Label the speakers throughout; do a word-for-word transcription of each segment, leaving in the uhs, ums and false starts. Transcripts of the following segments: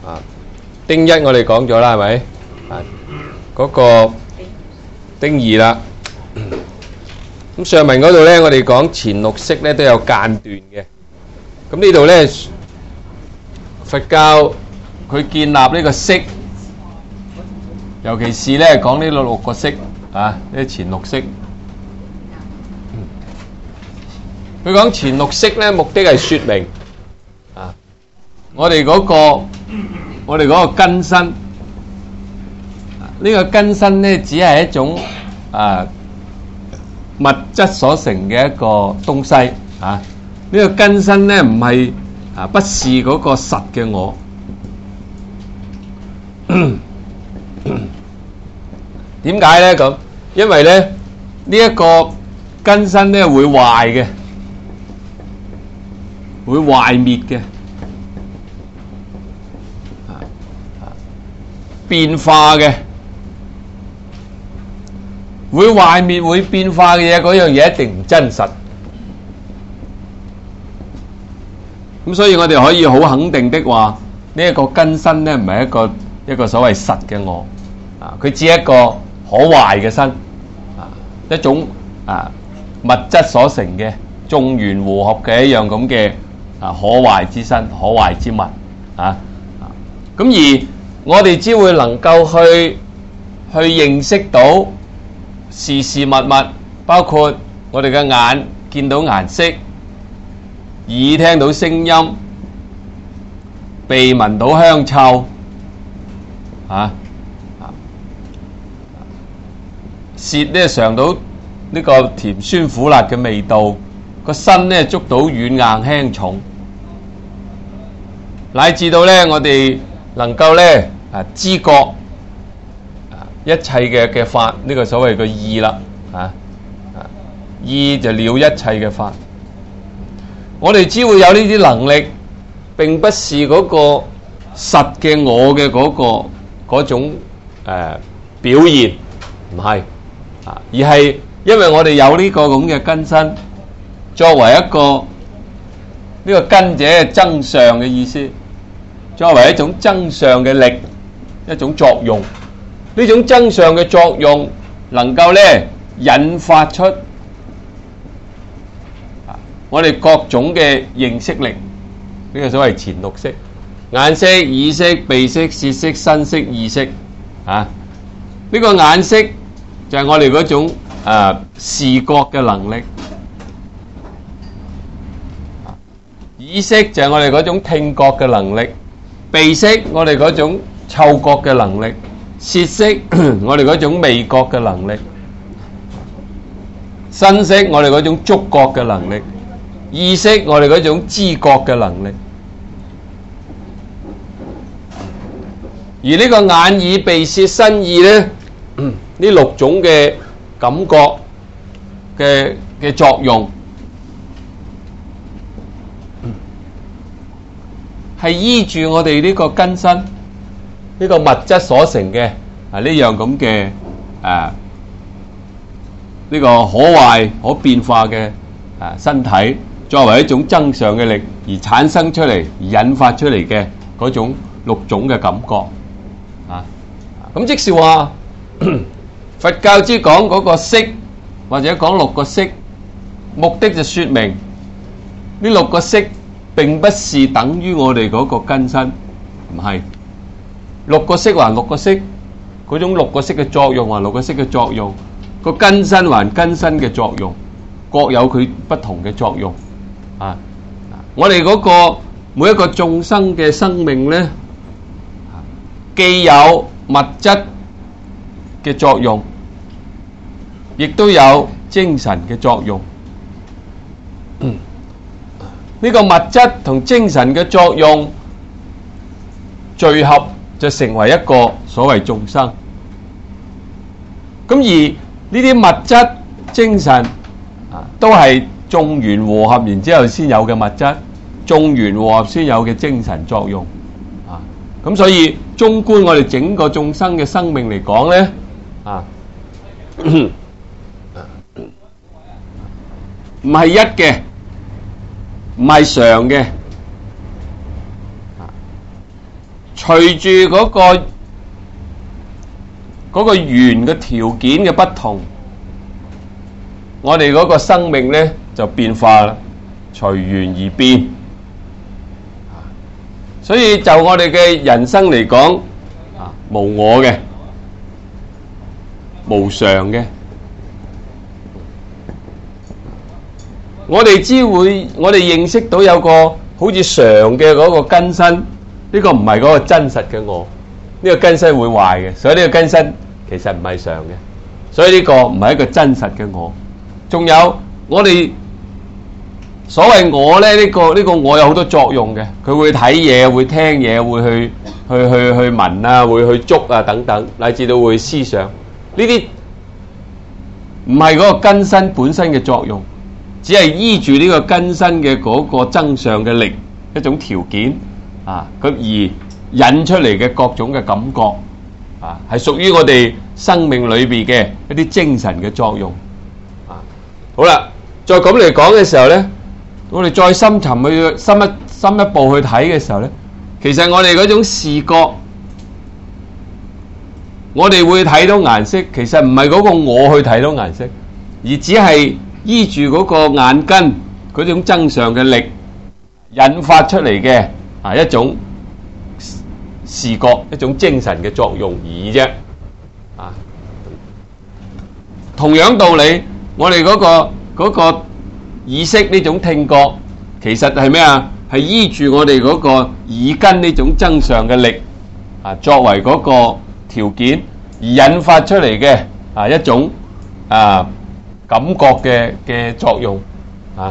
Speaker 1: 啊，丁一我哋講咗啦，係咪？啊，嗰個丁二啦。咁上文嗰度咧，我哋講前六識咧都有間斷嘅。咁呢度咧，佛教佢建立呢個識，尤其是咧講呢個六個識啊，呢前六識。佢講前六識咧，目的係說明啊，我哋嗰個我哋嗰個根身，呢個根身咧只係一種啊物質所成嘅一個東西啊。呢個根身咧唔係啊，不是嗰個實嘅我。點解咧咁？因為咧呢一個根身咧會壞嘅。會壞滅嘅，變化嘅，會壞滅會變化嘅嘢，嗰樣嘢一定唔真實。咁所以我哋可以好肯定的話，呢一個根身咧唔係一個一個所謂實嘅我，啊，佢只係一個可壞嘅身，啊，一種啊物質所成嘅眾緣和合嘅一樣咁嘅。啊，可壞之身，可壞之物，啊，咁而我哋只會能夠去去認識到事事物物，包括我哋嘅眼見到顏色，耳聽到聲音，鼻聞到香臭，啊，舌咧嘗到呢個甜酸苦辣嘅味道。個身咧捉到軟硬輕重，乃至到咧我哋能夠咧啊知覺啊一切嘅嘅法，呢個所謂嘅意啦，啊啊意就了一切嘅法。我哋只會有呢啲能力，並不是嗰個實嘅我嘅嗰個嗰種誒表現，唔係啊，而係因為我哋有呢個咁嘅根身。作為一個呢、這個根者係增上嘅意思，作為一種增上嘅力，一種作用，呢種增上嘅作用能夠咧引發出我哋各種嘅認識力，呢、這個所謂前六識：眼識、耳識、鼻識、舌識、身識、意識。啊，呢、這個眼識就係我哋嗰種誒、啊、視覺嘅能力。耳識就係我哋嗰種聽覺嘅能力，鼻識我哋嗰種嗅覺嘅能力，舌識我哋嗰種味覺嘅能力，身識我哋嗰種觸覺嘅能力，意識我哋嗰種知覺嘅能力。而呢個眼耳鼻舌身意咧，呢六種嘅感覺嘅嘅作用。係依住我哋呢個根身，呢、這個物質所成嘅啊呢樣咁嘅啊呢、這個可壞可變化嘅啊身體，作為一種增上嘅力而產生出嚟，而引發出嚟嘅嗰種六種嘅感覺啊。咁即是話佛教之講嗰個識，或者講六個識，目的就說明呢六個識。並不是等於我哋嗰個根身，唔係六個識還六個識，嗰種六個識嘅作用還六個識嘅作用，個根身還根身嘅作用，各有佢不同嘅作用啊！我哋嗰個每一個眾生嘅生命咧，既有物質嘅作用，亦都有精神嘅作用。嗯。呢個物質同精神嘅作用聚合，就成為一個所謂眾生。咁而呢啲物質、精神啊，都係眾緣和合，然之後先有嘅物質，眾緣和合先有嘅精神作用啊。咁所以綜觀我哋整個眾生嘅生命嚟講咧，啊，唔係一嘅。唔係常嘅， 隨住嗰個嗰個緣嘅條件嘅不同，我哋嗰個生命咧就變化啦，隨緣而變。所以就我哋嘅人生嚟講，啊，無我嘅，無常嘅。我哋只會，我哋認識到有個好似常嘅嗰個根身，呢個唔係嗰個真實嘅我，呢個根身會壞嘅，所以呢個根身其實唔係常嘅，所以呢個唔係一個真實嘅我。仲有我哋所謂我咧，呢個呢個我有好多作用嘅，佢會睇嘢，會聽嘢，會去去去去聞啊，會去捉啊等等，乃至到會思想，呢啲唔係嗰個根身本身嘅作用。只係依住呢個根身嘅嗰個增上嘅力，一種條件啊，咁而引出嚟嘅各種嘅感覺啊，係屬於我哋生命裏邊嘅一啲精神嘅作用啊。好啦，再咁嚟講嘅時候咧，我哋再深沉去深一深一步去睇嘅時候咧，其實我哋嗰種視覺，我哋會睇到顏色，其實唔係嗰個我去睇到顏色，而只係依住嗰個眼根嗰種增上嘅力引發出嚟嘅啊一種視覺，一種精神嘅作用而已啫。啊，同樣道理，我哋嗰個嗰個意識呢種聽覺，其實係咩啊？係依住我哋嗰個耳根呢種增上嘅力啊，作為嗰個條件而引發出嚟嘅啊一種啊感覺嘅嘅作用啊，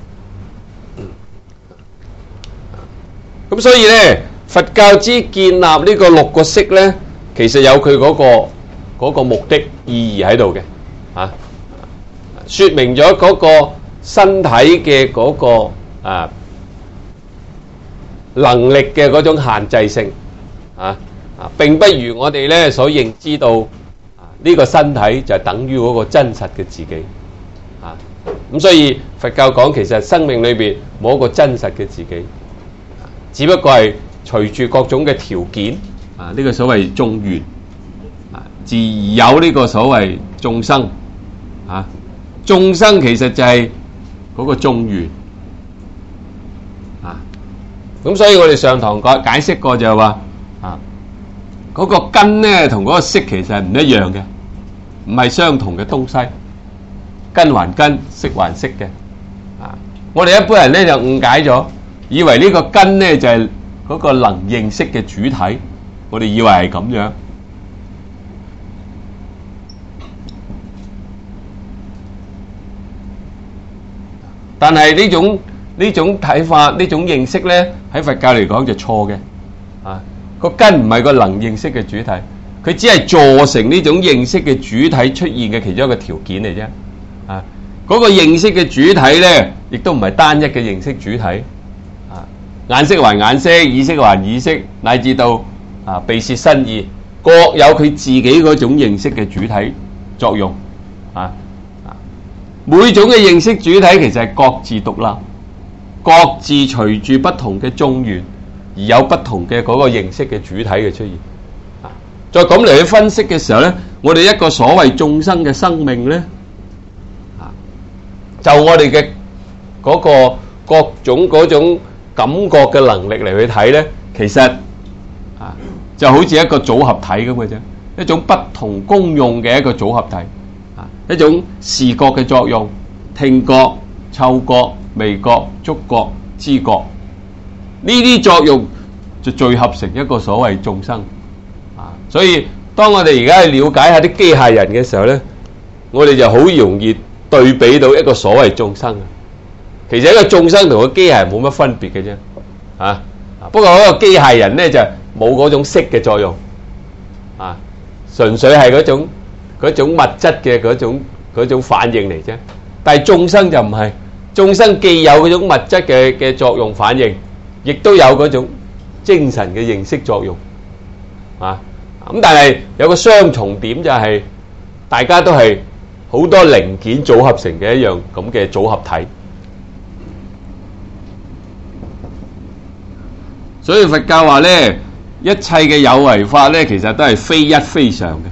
Speaker 1: 咁所以咧，佛教之建立呢個六個識咧，其實有佢嗰個嗰個目的意義喺度嘅啊，說明咗嗰個身體嘅嗰個啊能力嘅嗰種限制性啊啊，並不如我哋咧所認知到。呢個身體就係等於嗰個真實嘅自己啊，咁所以佛教講其實生命裏邊冇一個真實嘅自己，只不過係隨住各種嘅條件啊，呢個所謂眾緣啊，自而有呢個所謂眾生啊，眾生其實就係嗰個眾緣啊，咁所以我哋上堂解解釋過就係話啊。嗰個根咧同嗰個色其實係唔一樣嘅，唔係相同嘅東西。根還根，色還色嘅。啊，我哋一般人咧就誤解咗，以為呢個根咧就係嗰個能認識嘅主體，我哋以為係咁樣。但係呢種呢種睇法，呢種認識咧喺佛教嚟講就錯嘅。啊。個根唔係個能認識嘅主體，佢只係助成呢種認識嘅主體出現嘅其中一個條件嚟啫。啊，嗰個認識嘅主體咧，亦都唔係單一嘅認識主體。啊，眼識還眼識，耳識還耳識，乃至到啊鼻舌身意，各有佢自己嗰種認識嘅主體作用。啊啊，每種嘅認識主體其實係各自獨立，各自隨住不同嘅眾緣。而有不同嘅嗰個認識嘅主體嘅出現，啊，再咁嚟去分析嘅時候咧，我哋一個所謂眾生嘅生命咧，啊，就我哋嘅嗰個各種嗰種感覺嘅能力嚟去睇咧，其實啊就好似一個組合體咁嘅啫，一種不同功用嘅一個組合體，啊，一種視覺嘅作用、聽覺、嗅覺、味覺、觸覺、知覺。呢啲作用就聚合成一個所謂眾生啊！所以當我哋而家去了解下啲機械人嘅時候咧，我哋就好容易對比到一個所謂眾生。其實一個眾生同個機械人冇乜分別嘅啫，啊！不過嗰個機械人咧就冇嗰種識嘅作用，啊，純粹係嗰種嗰種物質嘅嗰種嗰種反應嚟啫。但係眾生就唔係，眾生既有嗰種物質嘅嘅作用反應。亦都有嗰種精神嘅認識作用，啊，咁但係有個相重點就係，大家都係好多零件組合成嘅一樣咁嘅組合體，所以佛教話咧， 一切嘅有為法咧，其實都係非一非常嘅。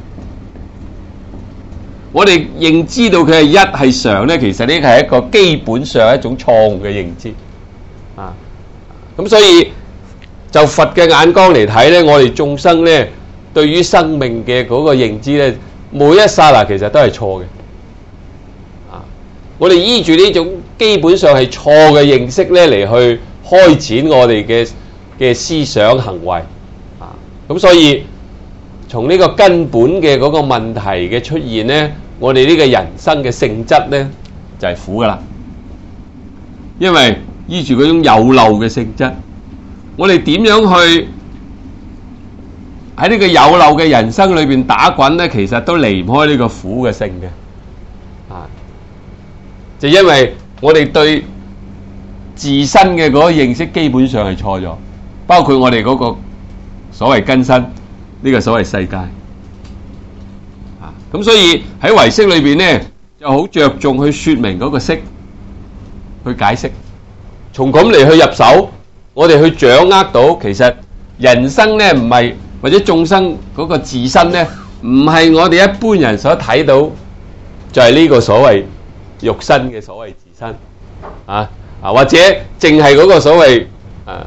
Speaker 1: 我哋認知到佢係一係常咧，其實呢個係一個基本上一種錯誤嘅認知啊。咁所以就佛嘅眼光嚟睇咧，我哋眾生咧對於生命嘅嗰個認知咧，每一剎那其實都係錯嘅啊。我哋依住呢種基本上係錯嘅認識咧嚟去開展我哋嘅嘅思想行為啊。咁所以從呢個根本嘅嗰個問題嘅出現咧，我哋呢個人生嘅性質咧就係苦噶啦，因為依住嗰種有漏嘅性質，我哋點樣去喺呢個有漏嘅人生裏邊打滾咧，其實都離唔開呢個苦嘅性嘅啊！就因為我哋對自身嘅嗰個認識基本上係錯咗，包括我哋嗰個所謂根身，呢個所謂世界啊！咁所以喺唯識裏邊咧，就好着重去說明嗰個識，去解釋，從咁嚟去入手，我哋去掌握到其實人生咧唔係，或者眾生嗰個自身咧，唔係我哋一般人所睇到，就係呢個所謂肉身嘅所謂自身啊啊，或者淨係嗰個所謂啊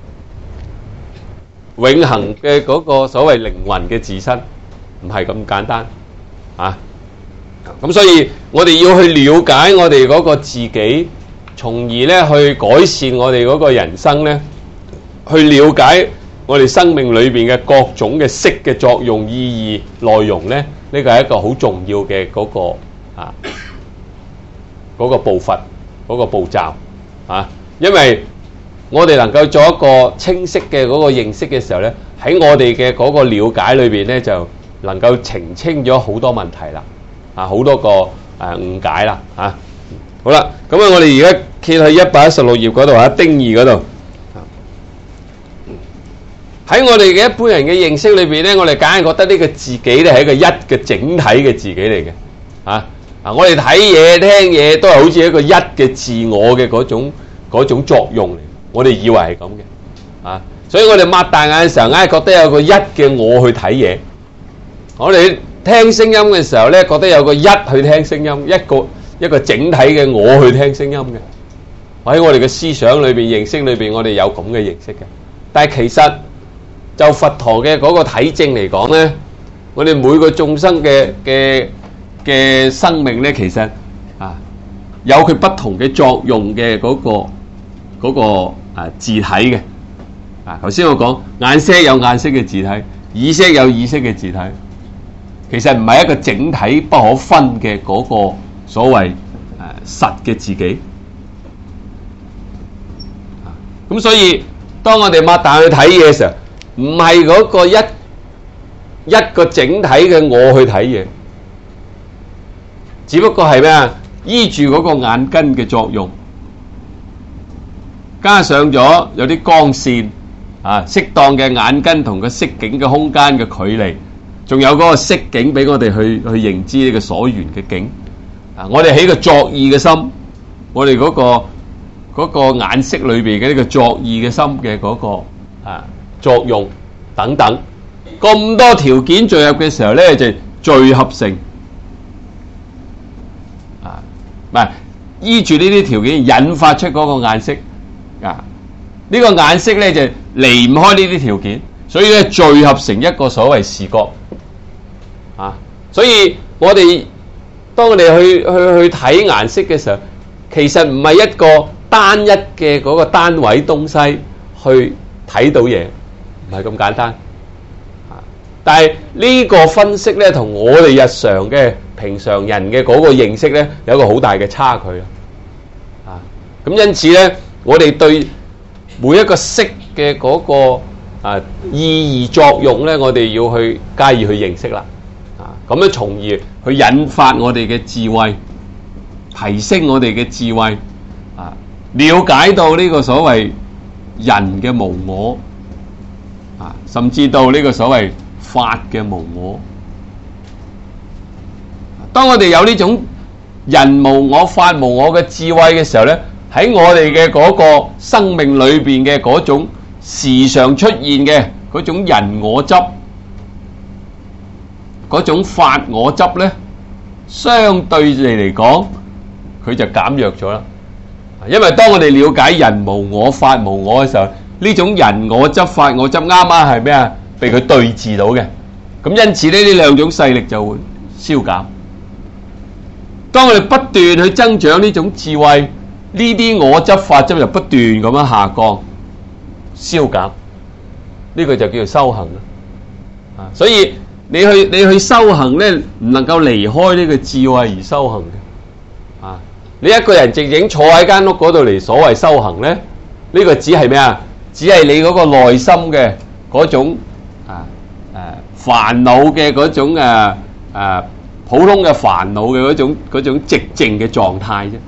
Speaker 1: 永恆嘅嗰個所謂靈魂嘅自身，唔係咁簡單啊。咁所以我哋要去了解我哋嗰個自己，從而咧去改善我哋嗰個人生咧，去了解我哋生命裏邊嘅各種嘅識嘅作用、意義、內容咧，呢個係一個好重要嘅嗰個啊嗰個步伐、嗰個步驟啊。因為我哋能夠做一個清晰嘅嗰個認識嘅時候咧，喺我哋嘅嗰個了解裏邊咧，就能夠澄清咗好多問題啦，啊好多個誒誤解啦，啊好啦，咁啊我哋而家揭去一百一十六頁嗰度啊，丁二嗰度。喺我哋嘅一般人嘅認識裏邊咧，我哋梗係覺得呢個自己咧係一個一嘅整體嘅自己嚟嘅，啊啊！我哋睇嘢、聽嘢都係好似一個一嘅自我嘅嗰種嗰種作用嚟，我哋以為係咁嘅，啊！所以我哋擘大眼嘅時候，硬係覺得有個一嘅我去睇嘢。我哋聽聲音嘅時候咧，覺得有個一去聽聲音，一個一個整體嘅我去聽聲音嘅。喺我哋嘅思想裏邊、認識裏邊，我哋有咁嘅認識嘅。但係其實就佛陀嘅嗰個體證嚟講咧，我哋每個眾生嘅嘅嘅生命咧，其實啊有佢不同嘅作用嘅嗰個嗰個啊自體嘅。啊，頭先我講眼色有眼色嘅自體，耳色有耳色嘅自體，其實唔係一個整體不可分嘅嗰個所謂誒實嘅自己。啊，咁所以當我哋擘大去睇嘢嘅時候，唔係嗰個一一個整體嘅我去睇嘢，只不過係咩啊？依住嗰個眼根嘅作用，加上咗有啲光線啊，適當嘅眼根同個色境嘅空間嘅距離，仲有嗰個色境俾我哋去去認知呢個所緣嘅境啊！我哋起個作意嘅心，我哋嗰個嗰個眼色裏邊嘅呢個作意嘅心嘅嗰個啊作用等等，咁多條件聚合嘅時候咧，就聚合成啊，唔係依住呢啲條件引發出嗰個眼色啊。呢個眼色咧就離唔開呢啲條件，所以咧聚合成一個所謂視覺啊。所以我哋當我哋去去去睇顏色嘅時候，其實唔係一個單一嘅嗰個單位東西去睇到嘢，唔係咁簡單啊。但係呢個分析咧，同我哋日常嘅平常人嘅嗰個認識咧，有一個好大嘅差距啊。咁因此咧，我哋對每一個色嘅嗰個啊意義作用咧，我哋要去加以去認識啦，啊咁樣從而去引發我哋嘅智慧，提升我哋嘅智慧，啊了解到呢個所謂人嘅無我，啊甚至到呢個所謂法嘅無我。當我哋有呢種人無我、法無我嘅智慧嘅時候咧，喺我哋嘅嗰個生命裏邊嘅嗰種時常出現嘅嗰種人我執、嗰種法我執咧，相對地嚟講，佢就減弱咗啦。因為當我哋了解人無我、法無我嘅時候，呢種人我執、法我執啱啱係咩啊？被佢對治到嘅。咁因此呢，呢兩種勢力就會消減。當我哋不斷去增長呢種智慧，呢啲我執、法執就不斷咁樣下降、消減。呢個就叫做修行啦。啊，所以你去你去修行咧，唔能夠離開呢個智慧而修行嘅。啊，你一個人靜靜坐喺間屋嗰度嚟，所謂修行咧，呢個只係咩啊？只係你嗰個內心嘅嗰種啊誒煩惱嘅嗰種誒誒普通嘅煩惱嘅嗰種嗰種寂靜嘅狀態啫。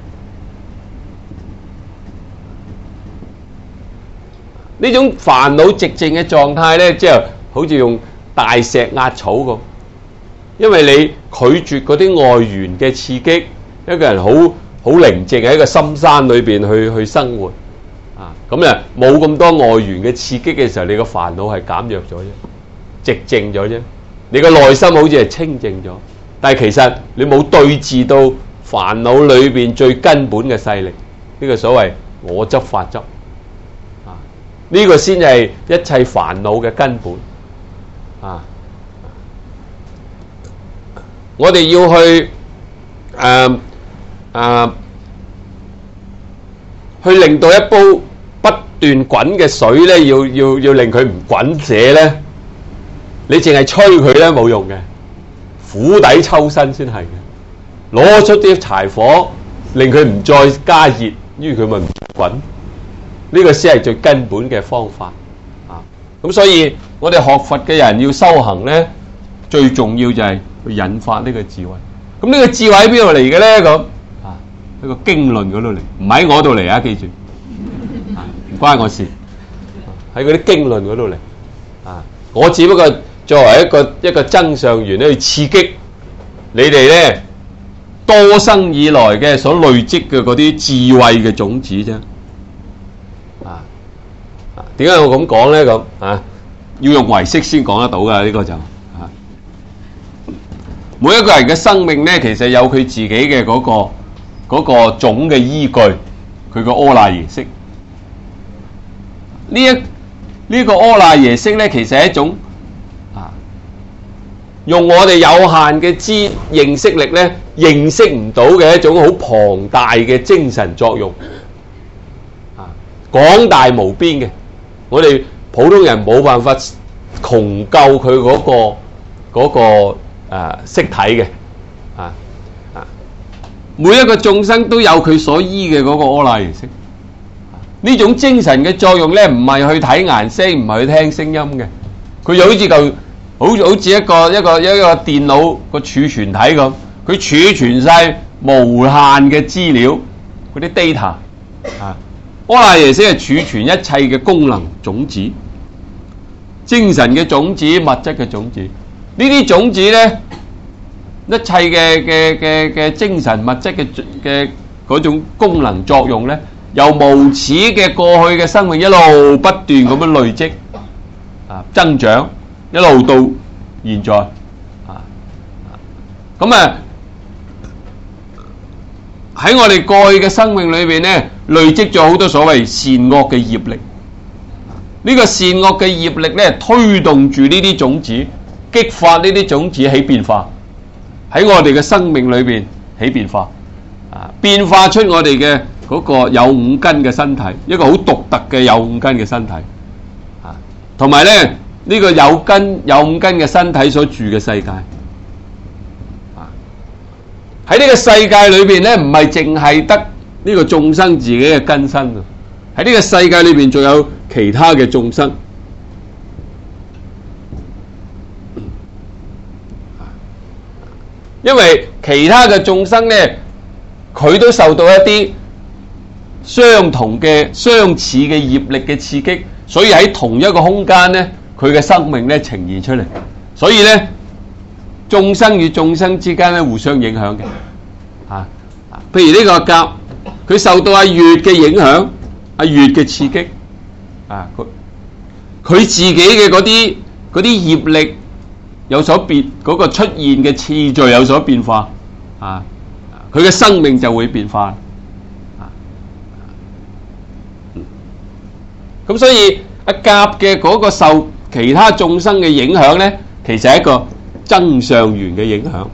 Speaker 1: 呢種煩惱寂靜嘅狀態咧，即係好似用大石壓草咁，因為你拒絕嗰啲外緣嘅刺激，一個人好好寧靜喺一個深山裏邊去去生活啊，咁啊冇咁多外緣嘅刺激嘅時候，你個煩惱係減弱咗啫，寂靜咗啫，你個內心好似係清淨咗，但係其實你冇對治到煩惱裏邊最根本嘅勢力，呢個所謂我執法執。呢個先係一切煩惱嘅根本啊！我哋要去誒誒去令到一煲不斷滾嘅水咧，要要要令佢唔滾瀉咧，你淨係吹佢咧冇用嘅，釜底抽薪先係嘅。攞出啲柴火，令佢唔再加熱，於佢咪唔滾。呢個先係最根本嘅方法啊！咁所以我哋學佛嘅人要修行咧，最重要就係去引發呢個智慧。咁呢個智慧喺邊度嚟嘅咧？咁啊，喺個經論嗰度嚟，唔喺我度嚟啊！記住，啊，唔關我事，喺嗰啲經論嗰度嚟啊！我只不過作為一個一個增上緣咧，去刺激你哋咧多生以來嘅所累積嘅嗰啲智慧嘅種子啫。點解我咁講咧？咁啊，要用唯識先講得到噶，呢個就啊，每一個人嘅生命咧，其實有佢自己嘅嗰個嗰個總嘅依據，佢個阿賴耶識。呢一呢個阿賴耶識咧，其實係一種啊，用我哋有限嘅知認識力咧，認識唔到嘅一種好龐大嘅精神作用，啊，廣大無邊嘅。我哋普通人冇辦法窮究佢嗰個嗰個誒色體嘅啊啊！每一個眾生都有佢所依嘅嗰個阿賴耶識。呢種精神嘅作用咧，唔係去睇顏色，唔係去聽聲音嘅。佢就好似嚿好好似一個一個一個電腦個儲存體咁，佢儲存晒無限嘅資料，嗰啲 data 啊。阿賴耶識係儲存一切嘅功能種子，精神嘅種子、物質嘅種子。呢啲種子咧，一切嘅嘅嘅嘅精神物質嘅嘅嗰種功能作用咧，由無始嘅過去嘅生命一路不斷咁樣累積啊增長，一路到現在啊。咁啊喺我哋過去嘅生命裏邊咧，累積咗好多所謂善惡嘅業力，呢個善惡嘅業力咧，推動住呢啲種子，激發呢啲種子起變化，喺我哋嘅生命裏邊起變化，啊，變化出我哋嘅嗰個有五根嘅身體，一個好獨特嘅有五根嘅身體，啊，同埋咧呢個有根有五根嘅身體所住嘅世界。喺呢個世界裏邊咧，唔係淨係得呢個眾生自己嘅根身啊！喺呢個世界裏邊，仲有其他嘅眾生。因為其他嘅眾生咧，佢都受到一啲相同嘅、相似嘅業力嘅刺激，所以喺同一個空間咧，佢嘅生命咧呈現出嚟。所以咧，眾生與眾生之間咧互相影響嘅，啊，譬如呢個甲，佢受到阿月嘅影響，阿月嘅刺激，啊，佢佢自己嘅嗰啲嗰啲業力有所變，嗰、嗰個出現嘅次序有所變化啊，佢嘅生命就會變化啊。咁所以阿甲嘅嗰個受其他眾生嘅影響咧，其實係一個增上緣嘅影響。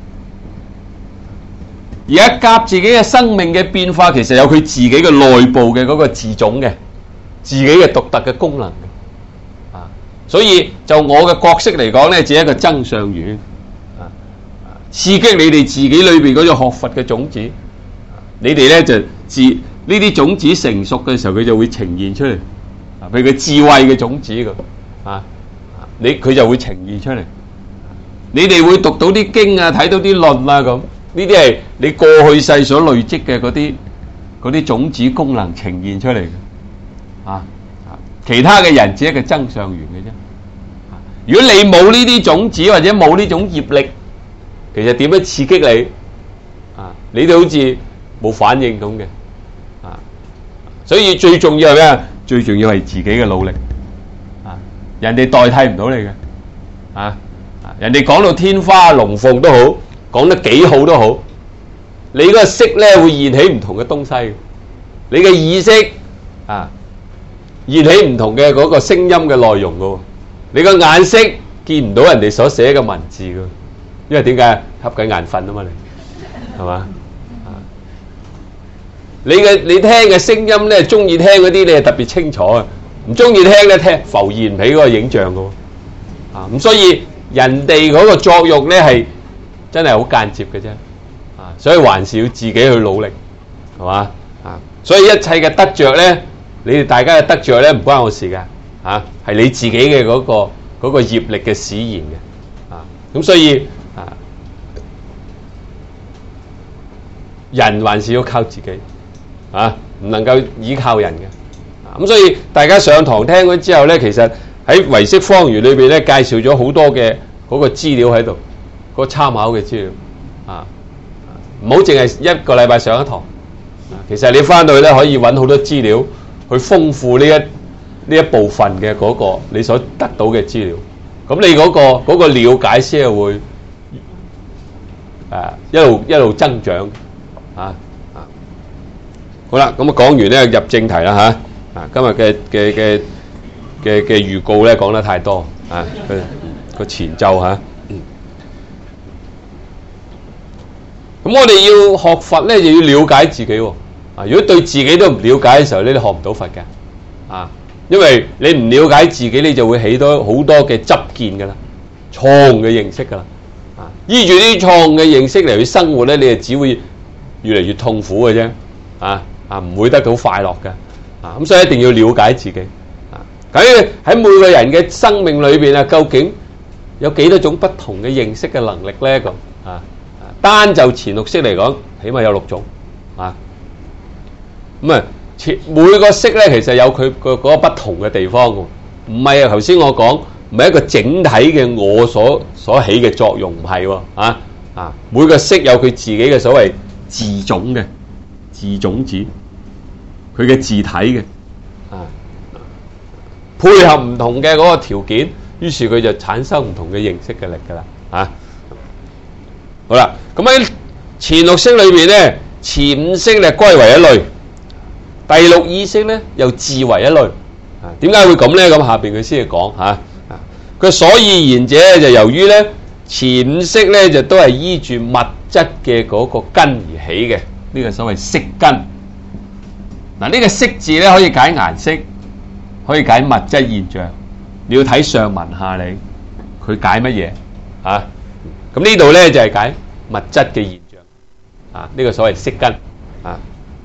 Speaker 1: 而阿甲自己嘅生命嘅變化，其實有佢自己嘅內部嘅嗰個自種嘅，自己嘅獨特嘅功能啊。所以就我嘅角色嚟講咧，只係一個增上緣啊，刺激你哋自己裏邊嗰種學佛嘅種子。你哋咧就自呢啲種子成熟嘅時候，佢就會呈現出嚟啊，譬如佢智慧嘅種子咁啊，你佢就會呈現出嚟。你哋會讀到啲經啊，睇到啲論啊咁。呢啲係你過去世所累積嘅嗰啲嗰啲種子功能呈現出嚟嘅，啊，其他嘅人只係一個增上緣嘅啫。如果你冇呢啲種子或者冇呢種業力，其實點樣刺激你？啊，你哋好似冇反應咁嘅，啊，所以最重要係咩？最重要係自己嘅努力，啊，人哋代替唔到你嘅，啊，人哋講到天花龍鳳都好。講得幾好都好，你嗰個色咧會現起唔同嘅東西，你嘅意識啊現起唔同嘅嗰個聲音嘅內容噶，你個眼色見唔到人哋所寫嘅文字噶，因為點解？瞌緊眼瞓啊嘛，你係嘛？啊，你嘅你聽嘅聲音咧，中意聽嗰啲你係特別清楚啊，唔中意聽咧聽浮現唔起嗰個影像噶，啊咁所以人哋嗰個作用咧係。真係好間接嘅啫，啊！所以還是要自己去努力，係嘛？啊！所以一切嘅得着咧，你哋大家嘅得着咧，唔關我事㗎，啊！係你自己嘅嗰個嗰個業力嘅使然嘅，啊！咁所以啊，人還是要靠自己，啊！唔能夠依靠人嘅，啊！咁所以大家上堂聽咗之後咧，其實喺唯識方圓裏邊咧，介紹咗好多嘅嗰個資料喺度。個參考嘅資料啊，唔好淨係一個禮拜上一堂。其實你翻到去咧，可以揾好多資料去豐富呢一呢一部分嘅嗰個你所得到嘅資料。咁你嗰個嗰個了解先係會誒一路一路增長啊啊！好啦，咁啊講完咧，入正題啦嚇啊！今日嘅嘅嘅嘅嘅預告咧講得太多啊，個個前奏嚇。咁我哋要學佛咧，就要了解自己喎。啊，如果對自己都唔了解嘅時候咧，你學唔到佛嘅。啊，因為你唔了解自己，你就會起到好多嘅執見噶啦，錯誤嘅認識噶啦。啊，依住啲錯誤嘅認識嚟去生活咧，你就只會越嚟越痛苦嘅啫。啊啊，唔會得到快樂嘅。啊，咁所以一定要了解自己。啊，咁喺每個人嘅生命裏邊啊，究竟有幾多種不同嘅認識嘅能力咧？咁啊？單就前六識嚟講，起碼有六種啊。咁啊，前每個識咧，其實有佢個嗰個不同嘅地方嘅，唔係啊。頭先我講唔係一個整體嘅我所所起嘅作用，唔係喎啊啊。每個識有佢自己嘅所謂自種嘅自種子，佢嘅自體嘅啊，配合唔同嘅嗰個條件，於是佢就產生唔同嘅認識嘅力噶啦啊。好啦，咁喺前六識裏邊咧，前五識咧歸為一類，第六意識咧又自為一類。啊，點解會咁咧？咁下邊佢先係講吓。啊，佢所以然者就由於咧前五識咧就都係依住物質嘅嗰個根而起嘅，呢個所謂色根。嗱，呢個色字咧可以解顏色，可以解物質現象。你要睇上文下理，佢解乜嘢啊？咁呢度咧就係解物質嘅現象啊，呢個所謂色根啊。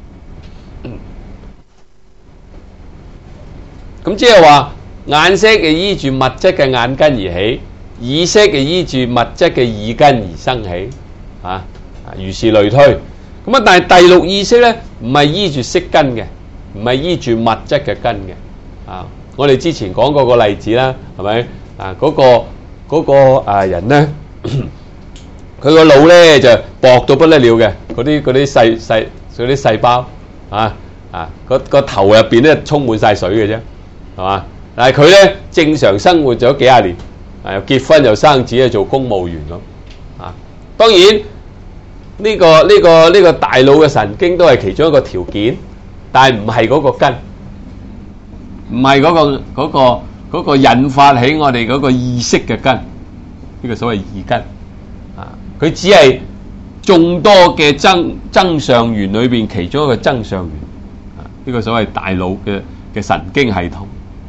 Speaker 1: 咁即係話眼色係依住物質嘅眼根而起，耳色係依住物質嘅耳根而生起啊。如是類推。咁啊，但係第六意識咧唔係依住色根嘅，唔係依住物質嘅根嘅啊。我哋之前講過個例子啦，係咪啊？嗰個嗰個啊人咧。佢個腦咧就薄到不得了嘅，嗰啲嗰啲細細嗰啲細胞啊啊，個個頭入邊咧充滿晒水嘅啫，係嘛？ 但係佢咧正常生活咗幾廿年，啊又結婚又生子，又做公務員咁啊。當然呢、這個呢、這個呢、這個大腦嘅神經都係其中一個條件，但係唔係嗰個根，唔係嗰個嗰、那個嗰、那個引發起我哋嗰個意識嘅根，呢、這個所謂意根啊。佢只係眾多嘅增增上緣裏邊其中一個增上緣啊。呢、這個所謂大腦嘅嘅神經系統。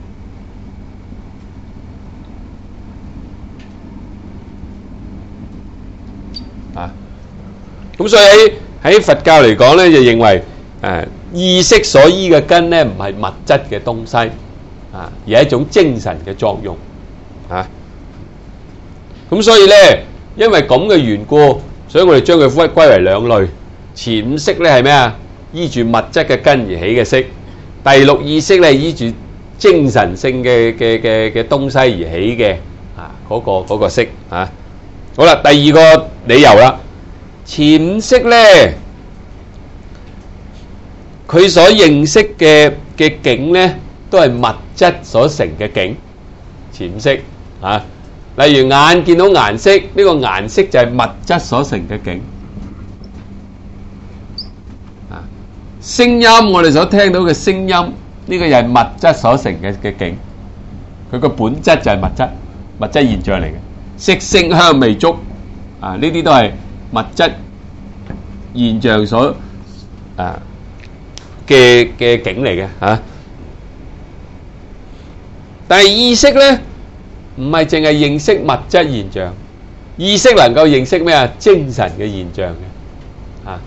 Speaker 1: 啊，咁所以喺喺佛教嚟講咧，就認為誒、呃、意識所依嘅根咧，唔係物質嘅東西啊，而係一種精神嘅作用啊。咁所以咧，因為咁嘅緣故，所以我哋將佢歸歸為兩類。前五識咧係咩啊？依住物質嘅根而起嘅識。第六意識咧依住精神性嘅嘅嘅嘅東西而起嘅啊，嗰、嗰個嗰、嗰個識啊。好啦，第二個理由啦，前五識咧，佢所認識嘅嘅境咧，都係物質所成嘅境。前五識啊，例如眼見到顏色，呢、這個顏色就係物質所成嘅境。啊，聲音我哋所聽到嘅聲音，呢、這個又係物質所成嘅嘅境。佢個本質就係物質，物質現象嚟嘅。色聲香味觸啊，呢啲都係物質現象所啊嘅嘅境嚟嘅嚇。但係意識咧，唔係淨係認識物質現象，意識能夠認識咩啊？精神嘅現象嘅啊，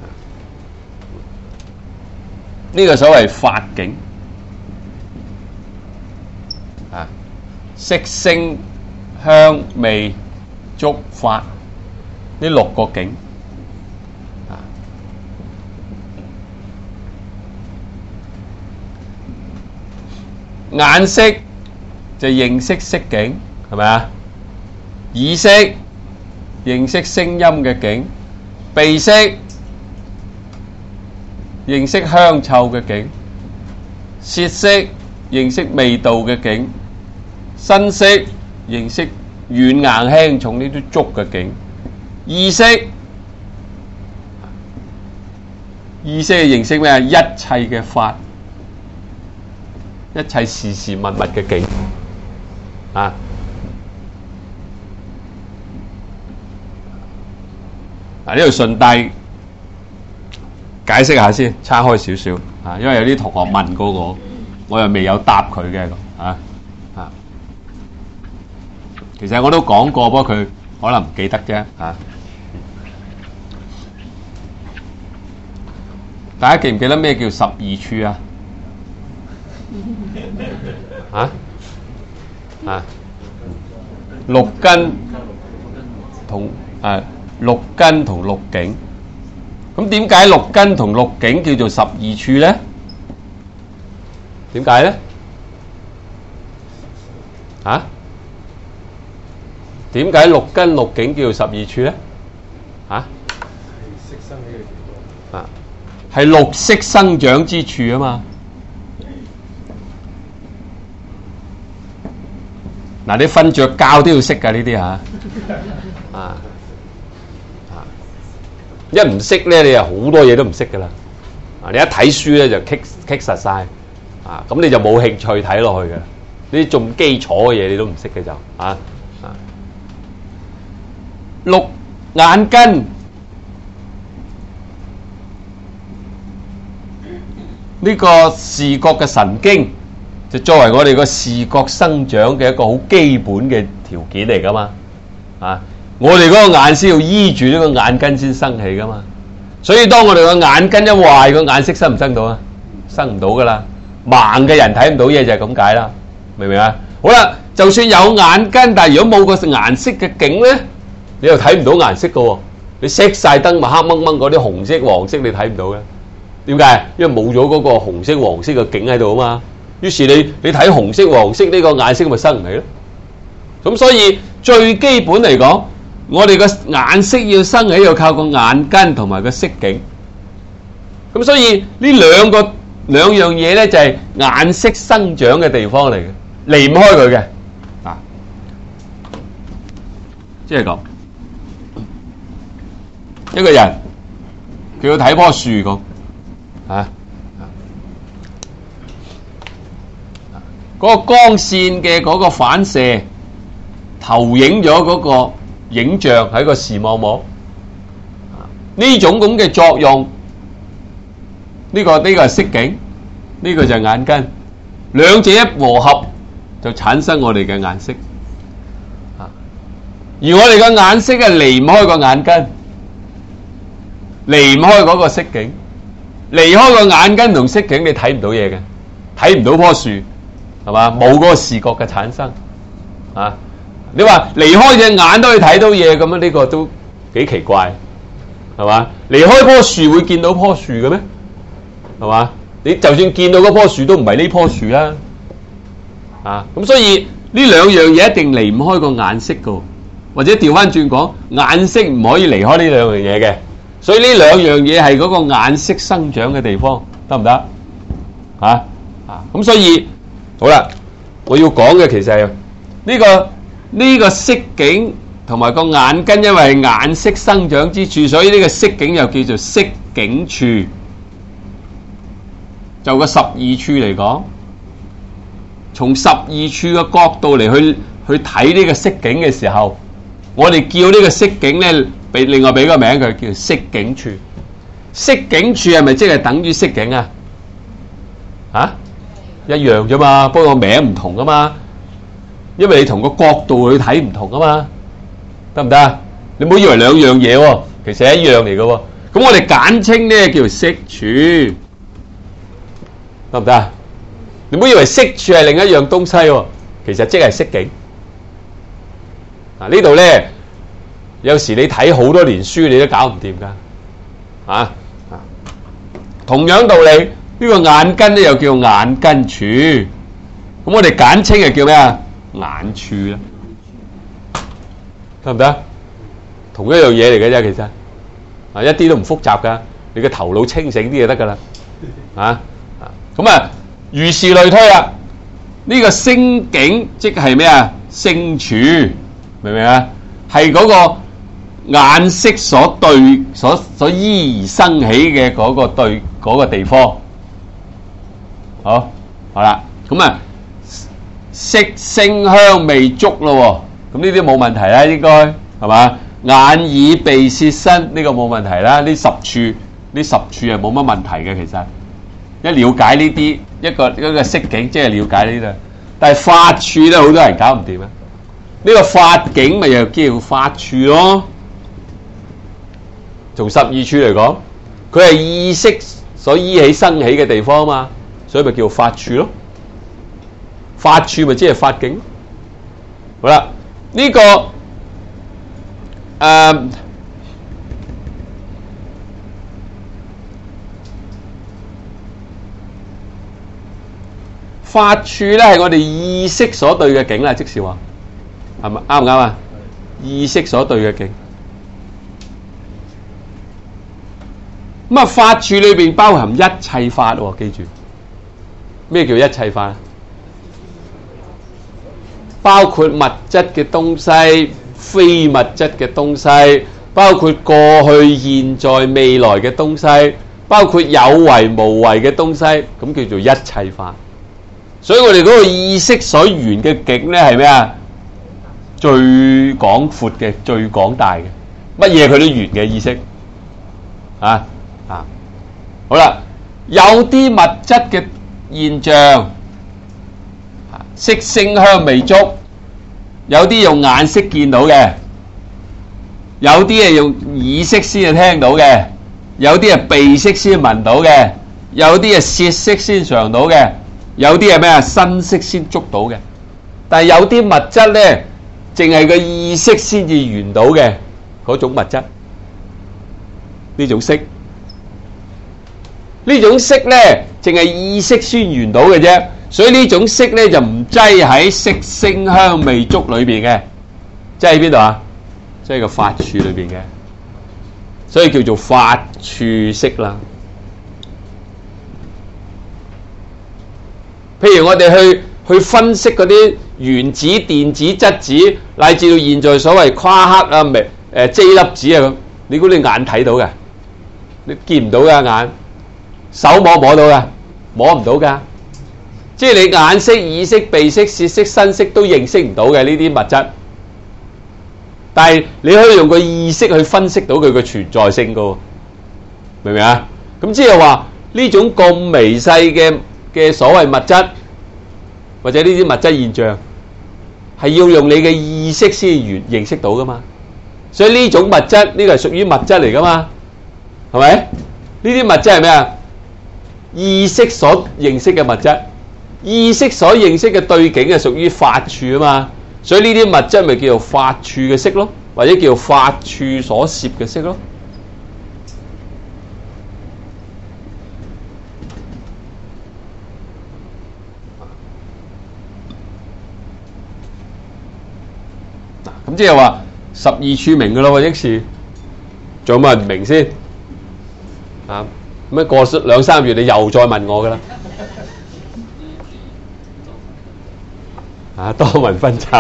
Speaker 1: 呢個所謂法境啊，色聲香味觸法呢六個境啊，眼識就認識色境，係咪啊？耳識認識聲音嘅境，鼻識認識香臭嘅境，舌識認識味道嘅境，身識認識軟硬輕重呢啲觸嘅境，意識意識係認識咩啊？一切嘅法，一切事事物物嘅境啊！嗱，呢度順帶解釋下先，岔開少少啊，因為有啲同學問過我，我又未有答佢嘅啊。其實我都講過，不過佢可能唔記得啫嚇。大家記唔記得咩叫十二處啊？啊啊，六根同誒六根同六境。咁點解六根同六境叫做十二處咧？點解咧？啊？點解六根六境叫做十二處咧？啊？係色生起嘅地方。啊，係六識生長之處啊嘛。嗱，你瞓着覺都要識㗎呢啲嚇。啊啊！一唔識咧，你又好多嘢都唔識㗎啦。啊，你一睇書咧就棘棘實晒。啊，咁你就冇興趣睇落去㗎。呢啲咁基礎嘅嘢你都唔識嘅就啊。六眼根呢個視覺嘅神經，就作為我哋個視覺生長嘅一個好基本嘅條件嚟噶嘛。啊，我哋嗰個眼先要依住呢個眼根先生起噶嘛。所以當我哋個眼根一壞，個眼色生唔生到啊？生唔到噶啦。盲嘅人睇唔到嘢就係咁解啦，明唔明啊？好啦，就算有眼根，但係如果冇個顏色嘅境咧，你又睇唔到顏色嘅喎。你熄晒燈咪黑掹掹嗰啲紅色黃色你睇唔到嘅。點解？因為冇咗嗰個紅色黃色嘅景喺度啊嘛。於是你你睇紅色黃色呢個眼色咪生唔起咯。咁所以最基本嚟講，我哋個眼色要生起，要靠個眼根同埋個色境。咁所以呢兩個兩樣嘢咧就係眼色生長嘅地方嚟嘅。 離唔開佢嘅啊，即係咁。一個人佢要睇棵樹咁啊，嗰、那個光線嘅嗰個反射投影咗嗰個影像喺個視網膜，呢種咁嘅作用，呢、這個呢、這個係色景，呢、這個就係眼根，兩者一和合就產生我哋嘅顏色。而我哋嘅眼色係離唔開個眼根，離唔開嗰個色景，離開個眼根同色景，你睇唔到嘢嘅，睇唔到棵樹，係嘛？冇嗰個視覺嘅產生啊！你話離開隻眼都可以睇到嘢，咁樣呢個都幾奇怪，係嘛？離開棵樹會見到棵樹嘅咩？係嘛？你就算見到嗰棵樹，都唔係呢棵樹啦，啊！咁所以呢兩樣嘢一定離唔開個眼色噶，或者調翻轉講，眼色唔可以離開呢兩樣嘢嘅。所以呢兩樣嘢係嗰個眼色生長嘅地方，得唔得？啊啊！咁所以好啦，我要講嘅其實係呢個呢個色景同埋個眼根，因為係眼色生長之處，所以呢個色景又叫做色景處。就個十二處嚟講，從十二處嘅角度嚟去去睇呢個色景嘅時候，我哋叫呢個色景咧，俾另外俾個名佢叫色景處。色景處係咪即係等於色景啊？啊，一樣啫嘛，不過名唔同啊嘛，因為你同個角度去睇唔同啊嘛，得唔得啊？你唔好以為兩樣嘢喎，其實係一樣嚟嘅喎。咁我哋簡稱呢叫色處，得唔得啊？你唔好以為色處係另一樣東西喎，其實即係色景。啊，呢度咧，有時你睇好多年書，你都搞唔掂噶，啊啊！同樣道理，呢個眼根咧又叫眼根處，咁我哋簡稱係叫咩啊？眼處啦，得唔得？同一樣嘢嚟嘅啫，其實啊，一啲都唔複雜噶，你個頭腦清醒啲就得噶啦，啊啊！咁啊，如是類推啦。呢個星景即係咩啊？星處。明唔明啊？係嗰個眼色所對、所所依而生起嘅嗰個對嗰個地方。好，好啦，咁啊，色聲香味觸咯，咁呢啲冇問題啦，應該係嘛？眼耳鼻舌身呢個冇問題啦，呢十處呢十處係冇乜問題嘅，其實一了解呢啲一個一個色景，即係了解呢度。但係法處咧，好多人搞唔掂啊！呢個法景咪又叫法處咯，從十二處嚟講，佢係意識所依起生起嘅地方啊嘛，所以咪叫法處咯。法處咪即係法景。好啦，呢、這個誒、呃、法處咧係我哋意識所對嘅景啦，即是話。係咪啱唔啱啊？意識所對嘅景，咁啊法處裏邊包含一切法喎，記住咩叫一切法？包括物質嘅東西、非物質嘅東西，包括過去、現在、未來嘅東西，包括有為無為嘅東西，咁叫做一切法。所以我哋嗰個意識所緣嘅境咧係咩啊？最廣闊嘅、最廣大嘅，乜嘢佢都緣嘅意識，啊啊，好啦，有啲物質嘅現象，色聲香味觸，有啲用眼識見到嘅，有啲係用耳識先係聽到嘅，有啲係鼻識先聞到嘅，有啲係舌識先嘗到嘅，有啲係咩啊？身識先觸到嘅，但係有啲物質咧。淨係個意識先至緣到嘅嗰種物質，呢種色，呢種色咧，淨係意識先緣到嘅啫。所以呢種色咧就唔擠喺色聲香味觸裏邊嘅，擠喺邊度啊？擠喺個法處裏邊嘅，所以叫做法處色啦。譬如我哋去去分析嗰啲原子、電子、質子，乃至到現在所謂誇克啊、微誒 J 粒子啊咁，你估你眼睇到嘅？你見唔到㗎眼，手摸摸到㗎，摸唔到㗎。即係你眼識、耳識、鼻識、舌識、身識都認識唔到嘅呢啲物質，但係你可以用個意識去分析到佢嘅存在性噶，明唔明啊？咁即係話呢種咁微細嘅嘅所謂物質，或者呢啲物質現象，係要用你嘅意識先認認識到噶嘛。所以呢種物質，呢個係屬於物質嚟噶嘛，係咪？呢啲物質係咩啊？意識所認識嘅物質。意識所認識嘅對境係屬於法處啊嘛，所以呢啲物質咪叫做法處嘅識咯，或者叫做法處所攝嘅識咯。咁即係話十二處明噶咯喎，益時仲有冇人唔明先？啊，咁樣過兩三個月你又再問我噶啦。啊，多聞分集，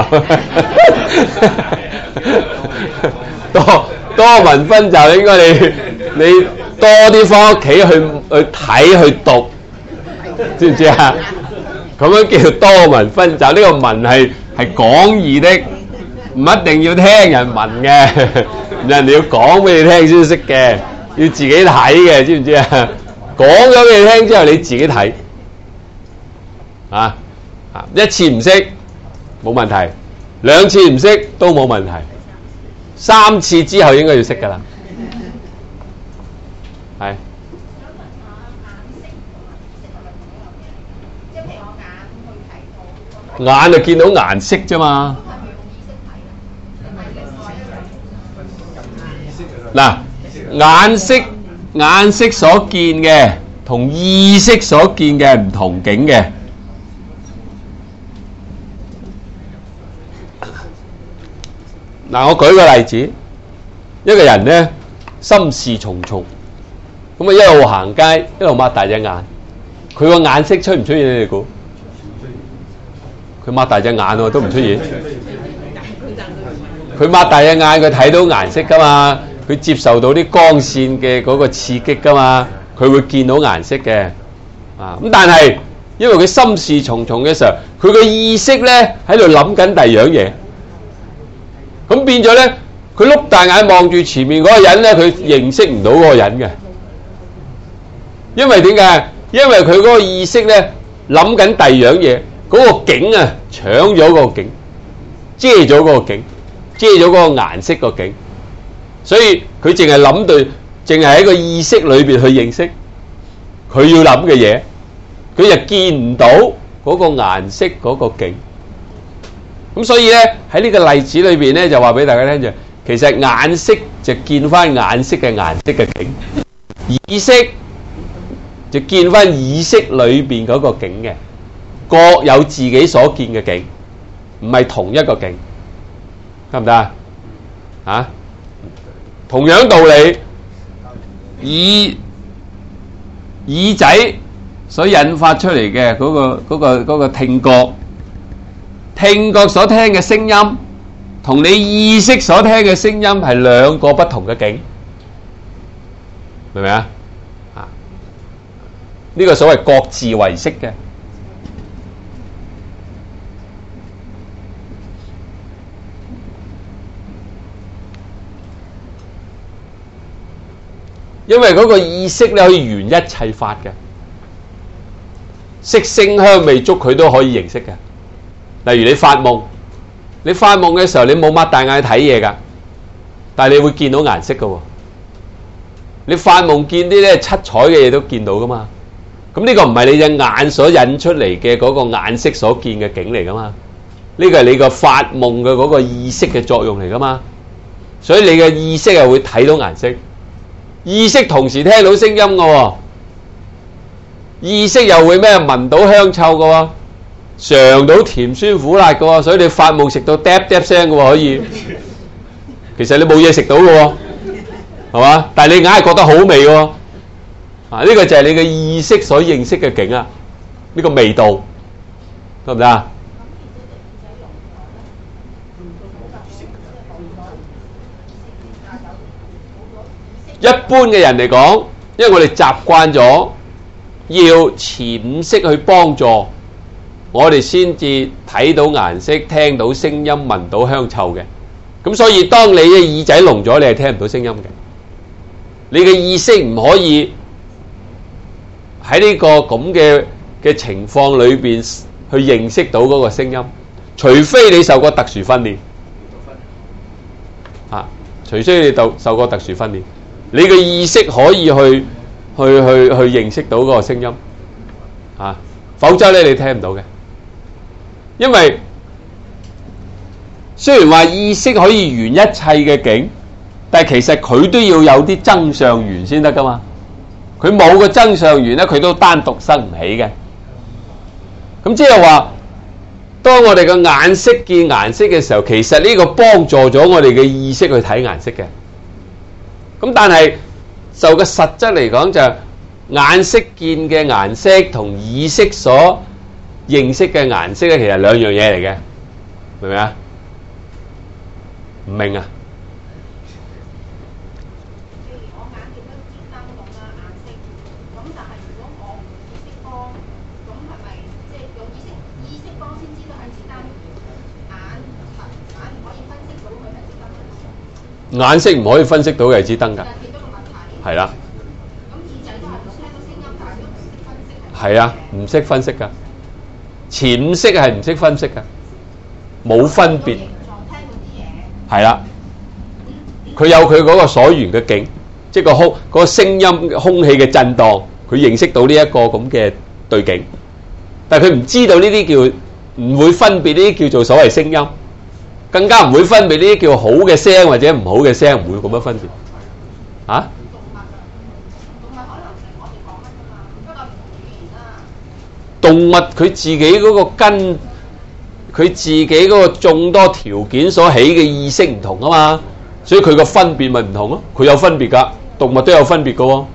Speaker 1: 多多聞分集，應該你你多啲返屋企去去睇去讀，知唔知啊？咁樣叫多聞分集。呢、這個聞係係講義的，唔一定要聽人聞嘅，人哋要講俾你聽先識嘅，要自己睇嘅，知唔知啊？講咗俾你聽之後，你自己睇，啊啊，一次唔識。冇問題，兩次唔識都冇問題，三次之後應該要識㗎啦。係。眼就見到顏色啫嘛。嗱，眼色眼色所見嘅同意識所見嘅唔同境嘅。嗱，我舉個例子，一個人咧心事重重，咁啊一路行街，一路擘大隻眼，佢個眼色出唔出現？你哋估？佢擘大隻眼喎，都唔出現。佢擘大隻眼，佢睇到顏色噶嘛，佢接受到啲光線嘅嗰個刺激噶嘛，佢會見到顏色嘅。啊，咁但係因為佢心事重重嘅時候，佢個意識咧喺度諗緊第二樣嘢。咁變咗咧，佢碌大眼望住前面嗰個人咧，佢認識唔到嗰個人嘅，因為點解？因為佢嗰個意識咧諗緊第二樣嘢，嗰個景啊搶咗嗰個景，遮咗嗰個景，遮咗嗰個顏色個景，所以佢淨係諗對，淨係喺個意識裏邊去認識佢要諗嘅嘢，佢就見唔到嗰個顏色嗰個景。咁所以咧喺呢個例子裏邊咧就話俾大家聽就，其實眼色就見翻眼色嘅顏色嘅景，耳識就見翻耳識裏邊嗰個景嘅，各有自己所見嘅景，唔係同一個景，得唔得啊？啊，同樣道理，耳耳仔所引發出嚟嘅嗰個嗰個嗰個聽覺。聽覺所聽嘅聲音同你意識所聽嘅聲音係兩個不同嘅景，明唔明啊？啊，呢個所謂各自為識嘅，因為嗰個意識咧可以緣一切法嘅，色聲香味觸佢都可以認識嘅。例如你發夢，你發夢嘅時候你冇擘大眼睇嘢噶，但係你會見到顏色噶喎。你發夢見啲咧七彩嘅嘢都見到噶嘛？咁呢個唔係你隻眼所引出嚟嘅嗰個眼色所見嘅景嚟噶嘛？呢個係你個發夢嘅嗰個意識嘅作用嚟噶嘛？所以你嘅意識係會睇到顏色，意識同時聽到聲音噶喎，意識又會咩聞到香臭噶喎。嘗到甜酸苦辣嘅喎，所以你發夢食到嗒嗒聲嘅喎，可以。其實你冇嘢食到嘅喎，係嘛？但係你硬係覺得好味喎。啊，呢個就係你嘅意識所認識嘅景啊，呢個味道。 得唔得啊？一般嘅人嚟講，因為我哋習慣咗要潛五色去幫助我哋先至睇到顏色、聽到聲音、聞到香臭嘅，咁所以當你嘅耳仔聾咗，你係聽唔到聲音嘅。你嘅意識唔可以喺呢個咁嘅嘅情況裏邊去認識到嗰個聲音，除非你受過特殊訓練啊，除非你受受過特殊訓練。你嘅意識可以去去去去認識到嗰個聲音啊，否則咧你聽唔到嘅。因為雖然話意識可以緣一切嘅境，但係其實佢都要有啲增上緣先得噶嘛。佢冇個增上緣咧，佢都單獨生唔起嘅。咁即係話，當我哋嘅眼識見顏色嘅時候，其實呢個幫助咗我哋嘅意識去睇顏色嘅。咁但係就個實質嚟講，就係眼識見嘅顏色同耳識所認識嘅顏色咧，其實兩樣嘢嚟嘅，明唔明啊？唔明啊？
Speaker 2: 譬如我眼見得支燈咁啦，顏色，咁但係如果我唔意識光，咁係咪即係用意識意識光先知道係支燈？眼眼唔可以分析到佢係支燈嘅。
Speaker 1: 眼識唔可以分析到係支燈㗎。係啦。
Speaker 2: 咁耳仔都係聽到聲音，但係都唔識分析。
Speaker 1: 係啊，唔識分析㗎。潛五色係唔識分析㗎，冇分別。係啦，佢有佢嗰個所緣嘅境，即係個空嗰個聲音空氣嘅震盪，佢認識到呢一個咁嘅對境，但係佢唔知道呢啲叫唔會分別，呢啲叫做所謂聲音，更加唔會分別呢啲叫好嘅聲或者唔好嘅聲，唔會咁樣分別。啊？動物佢自己嗰個根，佢自己嗰個眾多條件所起嘅意識唔同啊嘛，所以佢個分別咪唔同咯。佢有分別㗎，動物都有分別㗎喎。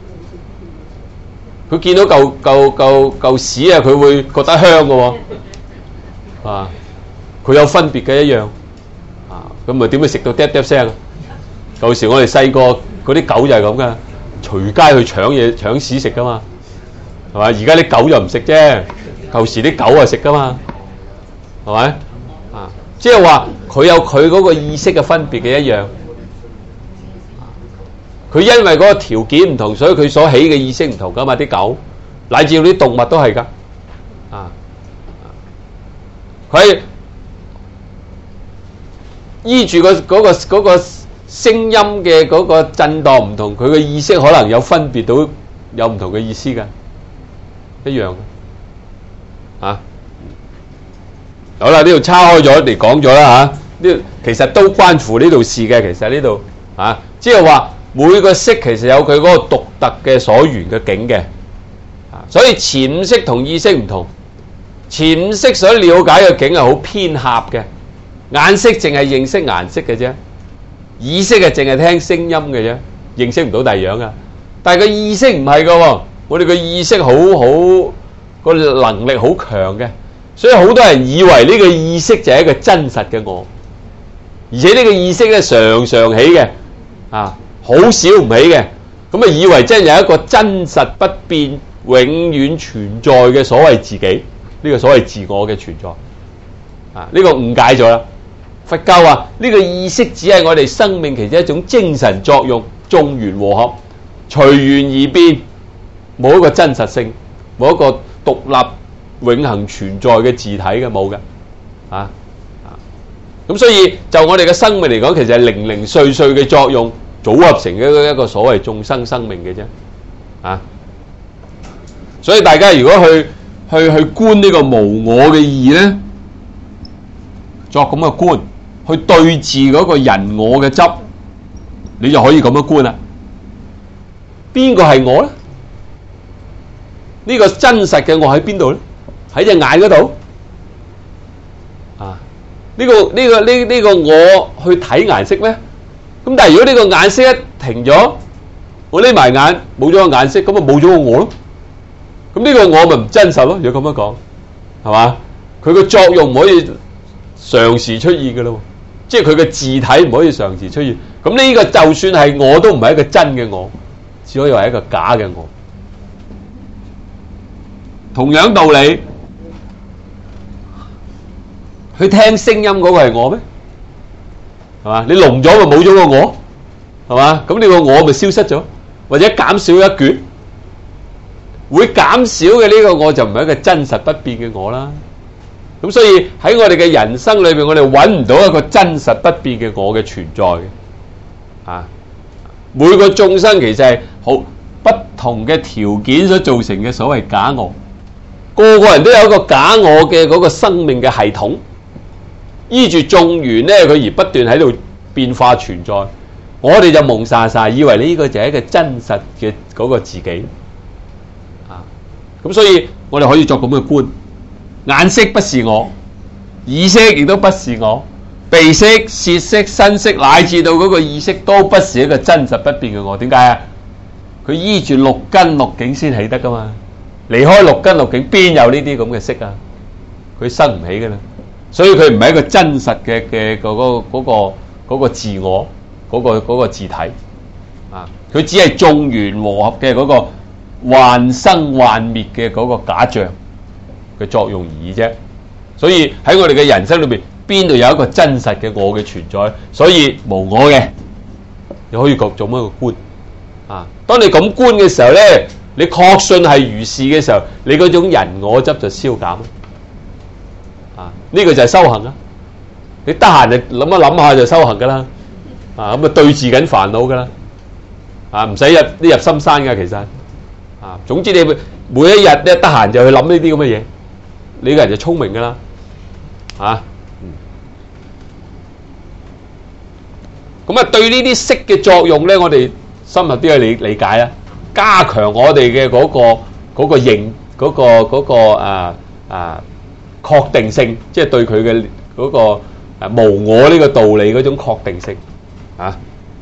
Speaker 1: 佢見到嚿嚿嚿嚿屎啊，佢會覺得香㗎喎。啊，佢有分別嘅一樣。啊，咁咪點會食到嗒嗒聲啊？舊時我哋細個嗰啲狗就係咁㗎，隨街去搶嘢搶屎食㗎嘛。係嘛？而家啲狗就唔食啫，舊時啲狗啊食噶嘛，係咪？啊，即係話佢有佢嗰個意識嘅分別嘅一樣。佢因為嗰個條件唔同，所以佢所起嘅意識唔同噶嘛。啲狗乃至啲動物都係噶。啊，佢依住個嗰個嗰個聲音嘅嗰個震盪唔同，佢嘅意識可能有分別到有唔同嘅意思噶。一樣啊，好啦，呢度叉開咗嚟講咗啦吓，呢其實都關乎呢度事嘅。其實呢度啊，即係話每個色其實有佢嗰個獨特嘅所緣嘅境嘅，啊，所以潛五色同意識唔同。潛五色所了解嘅境係好偏狹嘅，眼識淨係認識顏色嘅啫，耳識係淨係聽聲音嘅啫，認識唔到第二樣噶。但係個意識唔係噶喎。我哋個意識好好個能力好強嘅，所以好多人以為呢個意識就係一個真實嘅我，而且呢個意識咧常常起嘅，啊好少唔起嘅，咁啊以為真係有一個真實不變、永遠存在嘅所謂自己，呢個所謂自我嘅存在，啊呢個誤解咗啦。佛教話呢個意識只係我哋生命其中一種精神作用，眾緣和合，隨緣而變。冇一個真實性，冇一個獨立永恆存在嘅自體嘅，冇嘅，啊啊！咁所以就我哋嘅生命嚟講，其實係零零碎碎嘅作用組合成嘅一個所謂眾生生命嘅啫，啊！所以大家如果去去去觀呢個無我嘅義咧，作咁嘅觀，去對治嗰個人我嘅執，你就可以咁樣觀啦。邊個係我咧？呢個真實嘅我喺邊度咧？喺隻眼嗰度啊！呢個呢個呢呢個我去睇顏色咩？咁但係如果呢個顏色一停咗，我匿埋眼冇咗個顏色，咁咪冇咗個我咯。咁呢個我咪唔真實咯？如果咁樣講，係嘛？ 佢嘅作用唔可以常時出現嘅咯，即係佢嘅字體唔可以常時出現。咁呢個就算係我都唔係一個真嘅我，只可以話係一個假嘅我。同樣道理，去聽聲音嗰個係我咩？係嘛？你聾咗咪冇咗個我，係嘛？咁你個我咪消失咗，或者減少一橛，會減少嘅呢個我就唔係一個真實不變嘅我啦。咁所以喺我哋嘅人生裏邊，我哋揾唔到一個真實不變嘅我嘅存在嘅。啊，每個眾生其實係好不同嘅條件所造成嘅所謂假我，個個人都有一個假我嘅嗰個生命嘅系統，依住眾緣咧，佢而不斷喺度變化存在。我哋就蒙曬曬，以為呢個就係一個真實嘅嗰個自己。啊，咁所以我哋可以作咁嘅觀。眼色不是我，耳色亦都不是我，鼻色、舌色、身色，乃至到嗰個意識都不是一個真實不變嘅我。點解啊？佢依住六根六境先起得噶嘛，離開六根六境邊有呢啲咁嘅色啊？佢生唔起噶啦，所以佢唔係一個真實嘅嘅嗰個嗰個嗰個自我嗰個嗰個自體啊，佢只係眾緣和合嘅嗰個幻生幻滅嘅嗰個假象嘅作用而已啫。所以喺我哋嘅人生裏邊，邊度有一個真實嘅我嘅存在？所以無我嘅，你可以做做乜個觀啊？當你咁觀嘅時候咧，你確信係如是嘅時候，你嗰種人我執就消減啊！呢個就係修行啊！你得閒就諗一諗下就修行噶啦，啊咁啊對治緊煩惱噶啦，啊唔使入呢入深山噶其實啊，總之你每一日咧得閒就去諗呢啲咁嘅嘢，你個人就聰明噶啦，啊，咁啊對呢啲色嘅作用咧，我哋深入啲去理理解啦，加強我哋嘅嗰個嗰個認嗰個嗰個啊啊確定性，即係對佢嘅嗰個啊無我呢個道理嗰種確定性啊。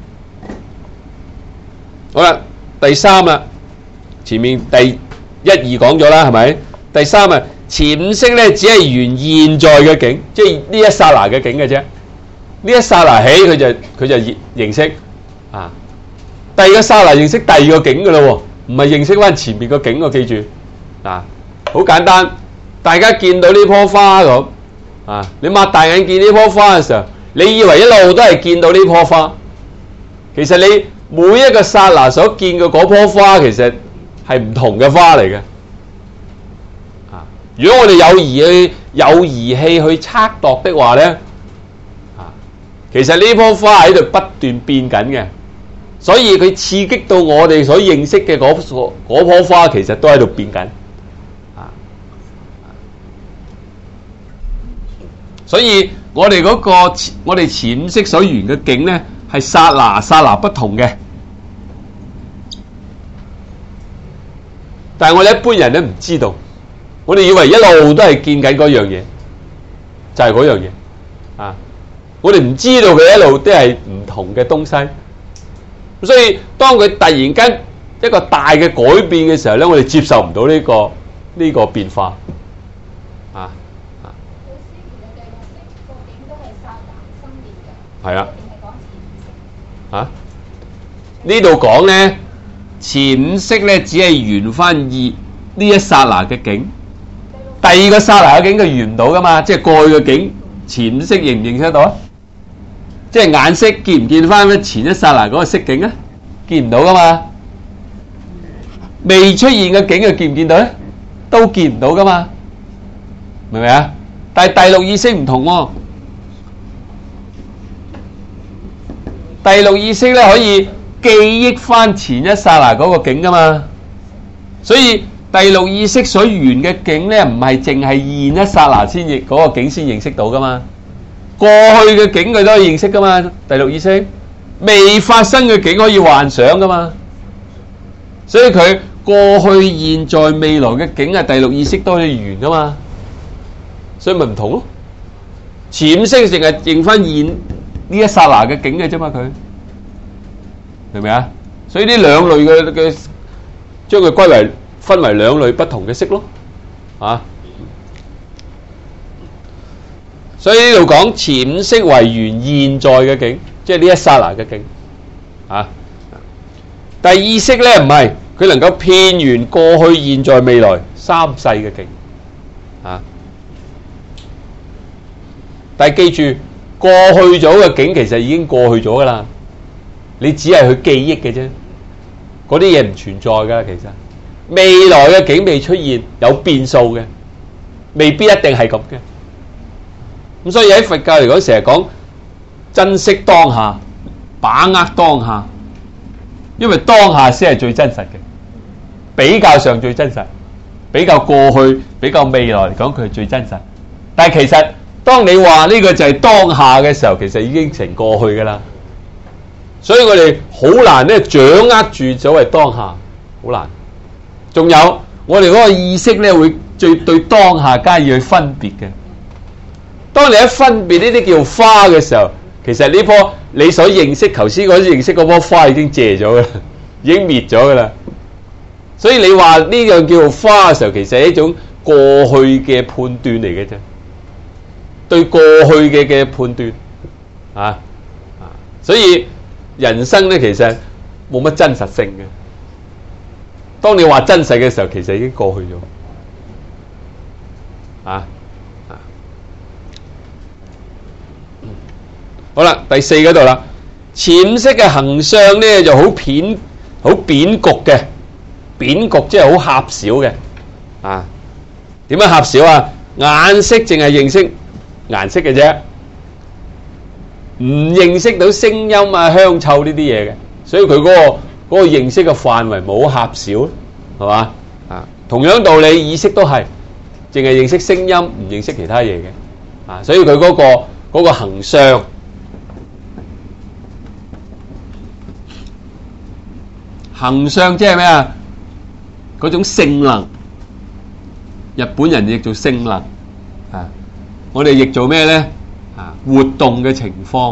Speaker 1: 好啦，第三啦，前面第一二講咗啦，係咪？第三啊，前五識咧只係緣現在嘅境，即係呢一剎那嘅境嘅啫。呢一剎那起，佢就佢就認識啊。第二個剎那認識第二個境噶咯，唔係認識翻前面個境，我記住啊，好簡單。大家見到呢棵花咁啊，你擘大眼見呢棵花嘅時候，你以為一路都係見到呢棵花，其實你每一個剎那所見嘅嗰棵花，其實係唔同嘅花嚟嘅。啊，如果我哋有儀去有儀器去測度的話咧，啊，其實呢棵花喺度不斷變緊嘅，所以佢刺激到我哋所認識嘅嗰嗰棵花，其實都喺度變緊。所以我哋嗰、那個我哋前五識所緣嘅境咧，係剎那剎那不同嘅。但係我哋一般人都唔知道，我哋以為一路都係見緊嗰樣嘢，就係、是、嗰樣嘢啊！我哋唔知道佢一路都係唔同嘅東西。所以當佢突然間一個大嘅改變嘅時候咧，我哋接受唔到呢個呢、這個變化啊！係啊，啊呢度講咧，前五識咧只係緣翻二呢一剎那嘅境，第二個剎那嘅境佢緣唔到噶嘛，即係過去嘅境，前五識認唔認識得到啊？即係眼識見唔見翻前一剎那嗰個色境啊？見唔到噶嘛，未出現嘅境佢見唔見到咧？都見唔到噶嘛，明唔明啊？但係第六意識唔同喎。第六意識咧可以記憶翻前一剎那嗰個境噶嘛，所以第六意識所緣嘅境咧唔係淨係現一剎那先認嗰個境先認識到噶嘛，過去嘅境佢都可以認識噶嘛。第六意識未發生嘅境可以幻想噶嘛，所以佢過去、現在、未來嘅境係第六意識都可以緣噶嘛，所以咪唔同咯。前五識淨係認翻現呢一剎那嘅境嘅啫嘛，佢明唔明啊？所以呢兩類嘅嘅將佢歸為分為兩類不同嘅識咯，啊。 所以呢度講潛色為緣現在嘅境，即係呢一剎那嘅境啊。但係意識咧唔係，佢能夠遍完過去、現在、未來三世嘅境啊。但係記住，過去咗嘅境其實已經過去咗噶啦，你只係去記憶嘅啫，嗰啲嘢唔存在噶。其實未來嘅境未出現，有變數嘅，未必一定係咁嘅。咁所以喺佛教嚟講，成日講珍惜當下，把握當下，因為當下先係最真實嘅，比較上最真實，比較過去、比較未來嚟講，佢係最真實。但係其實當你話呢個就係當下嘅時候，其實已經成過去噶啦。所以我哋好難咧掌握住所謂當下，好難。仲有我哋嗰個意識咧，會最對當下加以去分別嘅。當你一分別呢啲叫花嘅時候，其實呢棵你所認識頭先嗰啲認識嗰棵花已經謝咗噶啦，已經滅咗噶啦。所以你話呢樣叫做花嘅時候，其實係一種過去嘅判斷嚟嘅啫，對過去嘅嘅判斷啊啊！所以人生咧其實冇乜真實性嘅。當你話真實嘅時候，其實已經過去咗啊。好啦，第四嗰度啦，潛色嘅行相咧就好扁好扁局嘅，扁局即係好狹小嘅啊。點樣狹小啊？眼識淨係認識顏色嘅啫，唔認識到聲音啊、香臭呢啲嘢嘅，所以佢嗰個嗰個認識嘅範圍冇好狹小，係嘛啊？同樣道理，意識都係淨係認識聲音，唔認識其他嘢嘅啊。所以佢嗰個嗰個行相。行相即係咩啊？嗰種性能，日本人譯做性能啊，我哋譯做咩咧？啊，活動嘅情況，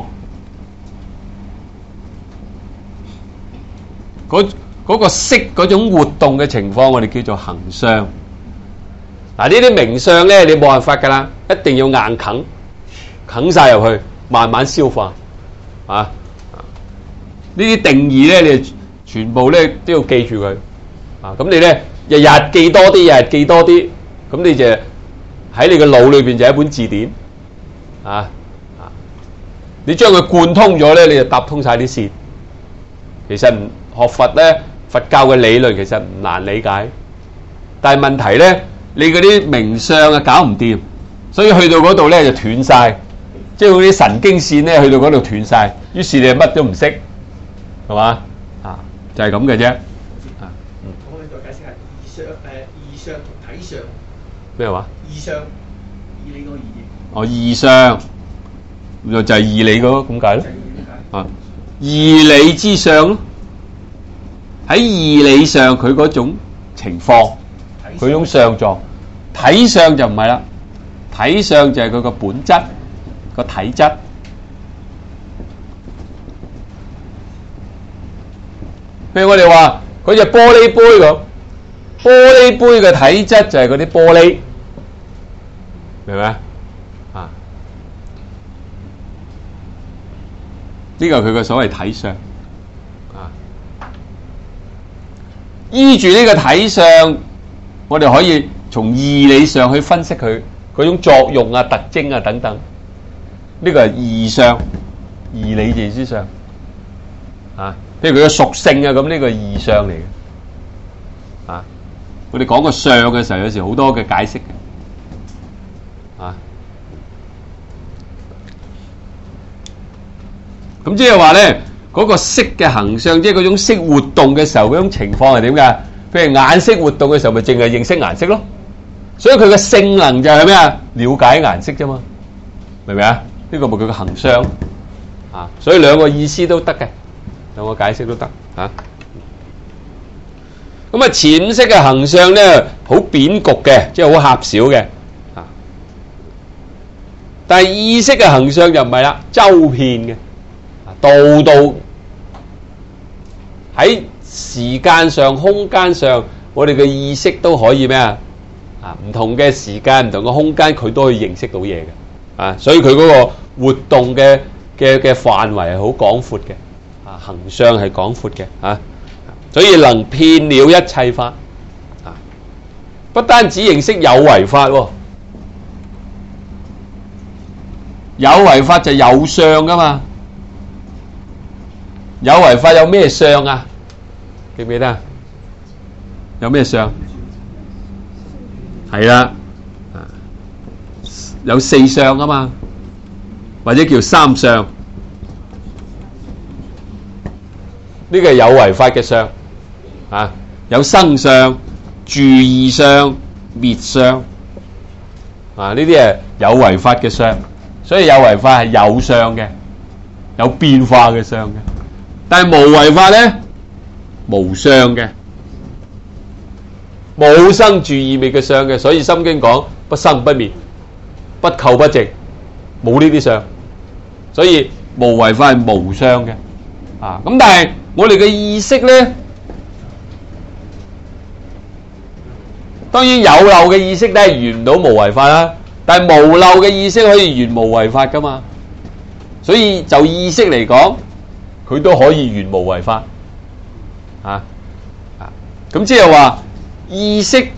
Speaker 1: 嗰嗰個色嗰種活動嘅情況，我哋叫做行相。嗱，呢啲名相咧，你冇辦法噶啦，一定要硬啃，啃晒入去，慢慢消化啊。呢啲定義咧，你全部咧都要記住佢啊！咁你咧日日記多啲，日日記多啲，咁你就喺你個腦裏邊就係一本字典啊啊！你將佢貫通咗咧，你就搭通晒啲線。其實唔學佛咧，佛教嘅理論其實唔難理解，但係問題咧，你嗰啲名相啊搞唔掂，所以去到嗰度咧就斷晒，即係嗰啲神經線咧去到嗰度斷晒，於是你乜都唔識，係嘛？啊，就係咁嘅啫。啊，
Speaker 3: 我哋再解釋下意相，誒意相同體相。
Speaker 1: 咩話？
Speaker 3: 意相，以你嗰個意義。
Speaker 1: 哦，意相，就就係義理嗰個咁解咯。啊，義理之相咯，喺義理上佢嗰種情況，佢種相狀，體相就唔係啦，體相就係佢個本質個體質。譬如我哋話嗰隻玻璃杯咁，玻璃杯嘅體質就係嗰啲玻璃，明唔明啊？啊，呢個係佢嘅所謂體相啊。依住呢個體相，我哋可以從義理上去分析佢嗰種作用啊、特徵啊等等。呢個係義相，義理地之相啊。譬如佢嘅屬性啊，咁呢個義相嚟嘅啊。我哋講個相嘅時候，有時好多嘅解釋嘅啊。咁即係話咧，嗰個色嘅行相，即係嗰種色活動嘅時候，嗰種情況係點㗎？譬如眼色活動嘅時候，咪淨係認識顏色咯。所以佢嘅性能就係咩啊？了解顏色啫嘛，明唔明啊？呢個咪佢嘅行相啊。所以兩個意思都得嘅。兩個解釋都得嚇，咁啊潛色嘅行相咧，好扁局嘅，即係好狹小嘅啊。但係意識嘅行相就唔係啦，周遍嘅，度度喺時間上、空間上，我哋嘅意識都可以咩啊？啊，唔同嘅時間、唔同嘅空間，佢都可以認識到嘢嘅。 啊，所以佢嗰個活動嘅嘅嘅範圍係好廣闊嘅，啊，行相係廣闊嘅，啊，所以能遍了一切法，啊，不單止認識有為法喎，有為法就有相噶嘛，有為法有咩相啊？記唔記得啊？有咩相？係啦，有四相啊嘛，或者叫三相，呢個係有為法嘅相啊，有生相、住異相、滅相啊，呢啲係有為法嘅相，所以有為法係有相嘅，有變化嘅相嘅，但係無為法咧無相嘅。冇生住異滅嘅相嘅，所以《心經》講不生不滅、不垢不淨，冇呢啲相，所以無為法係無相嘅。啊，咁但係我哋嘅意識咧，當然有漏嘅意識都係圓唔到無為法啦，但係無漏嘅意識可以圓無為法噶嘛，所以就意識嚟講，佢都可以圓無為法。啊啊，咁即係話。意識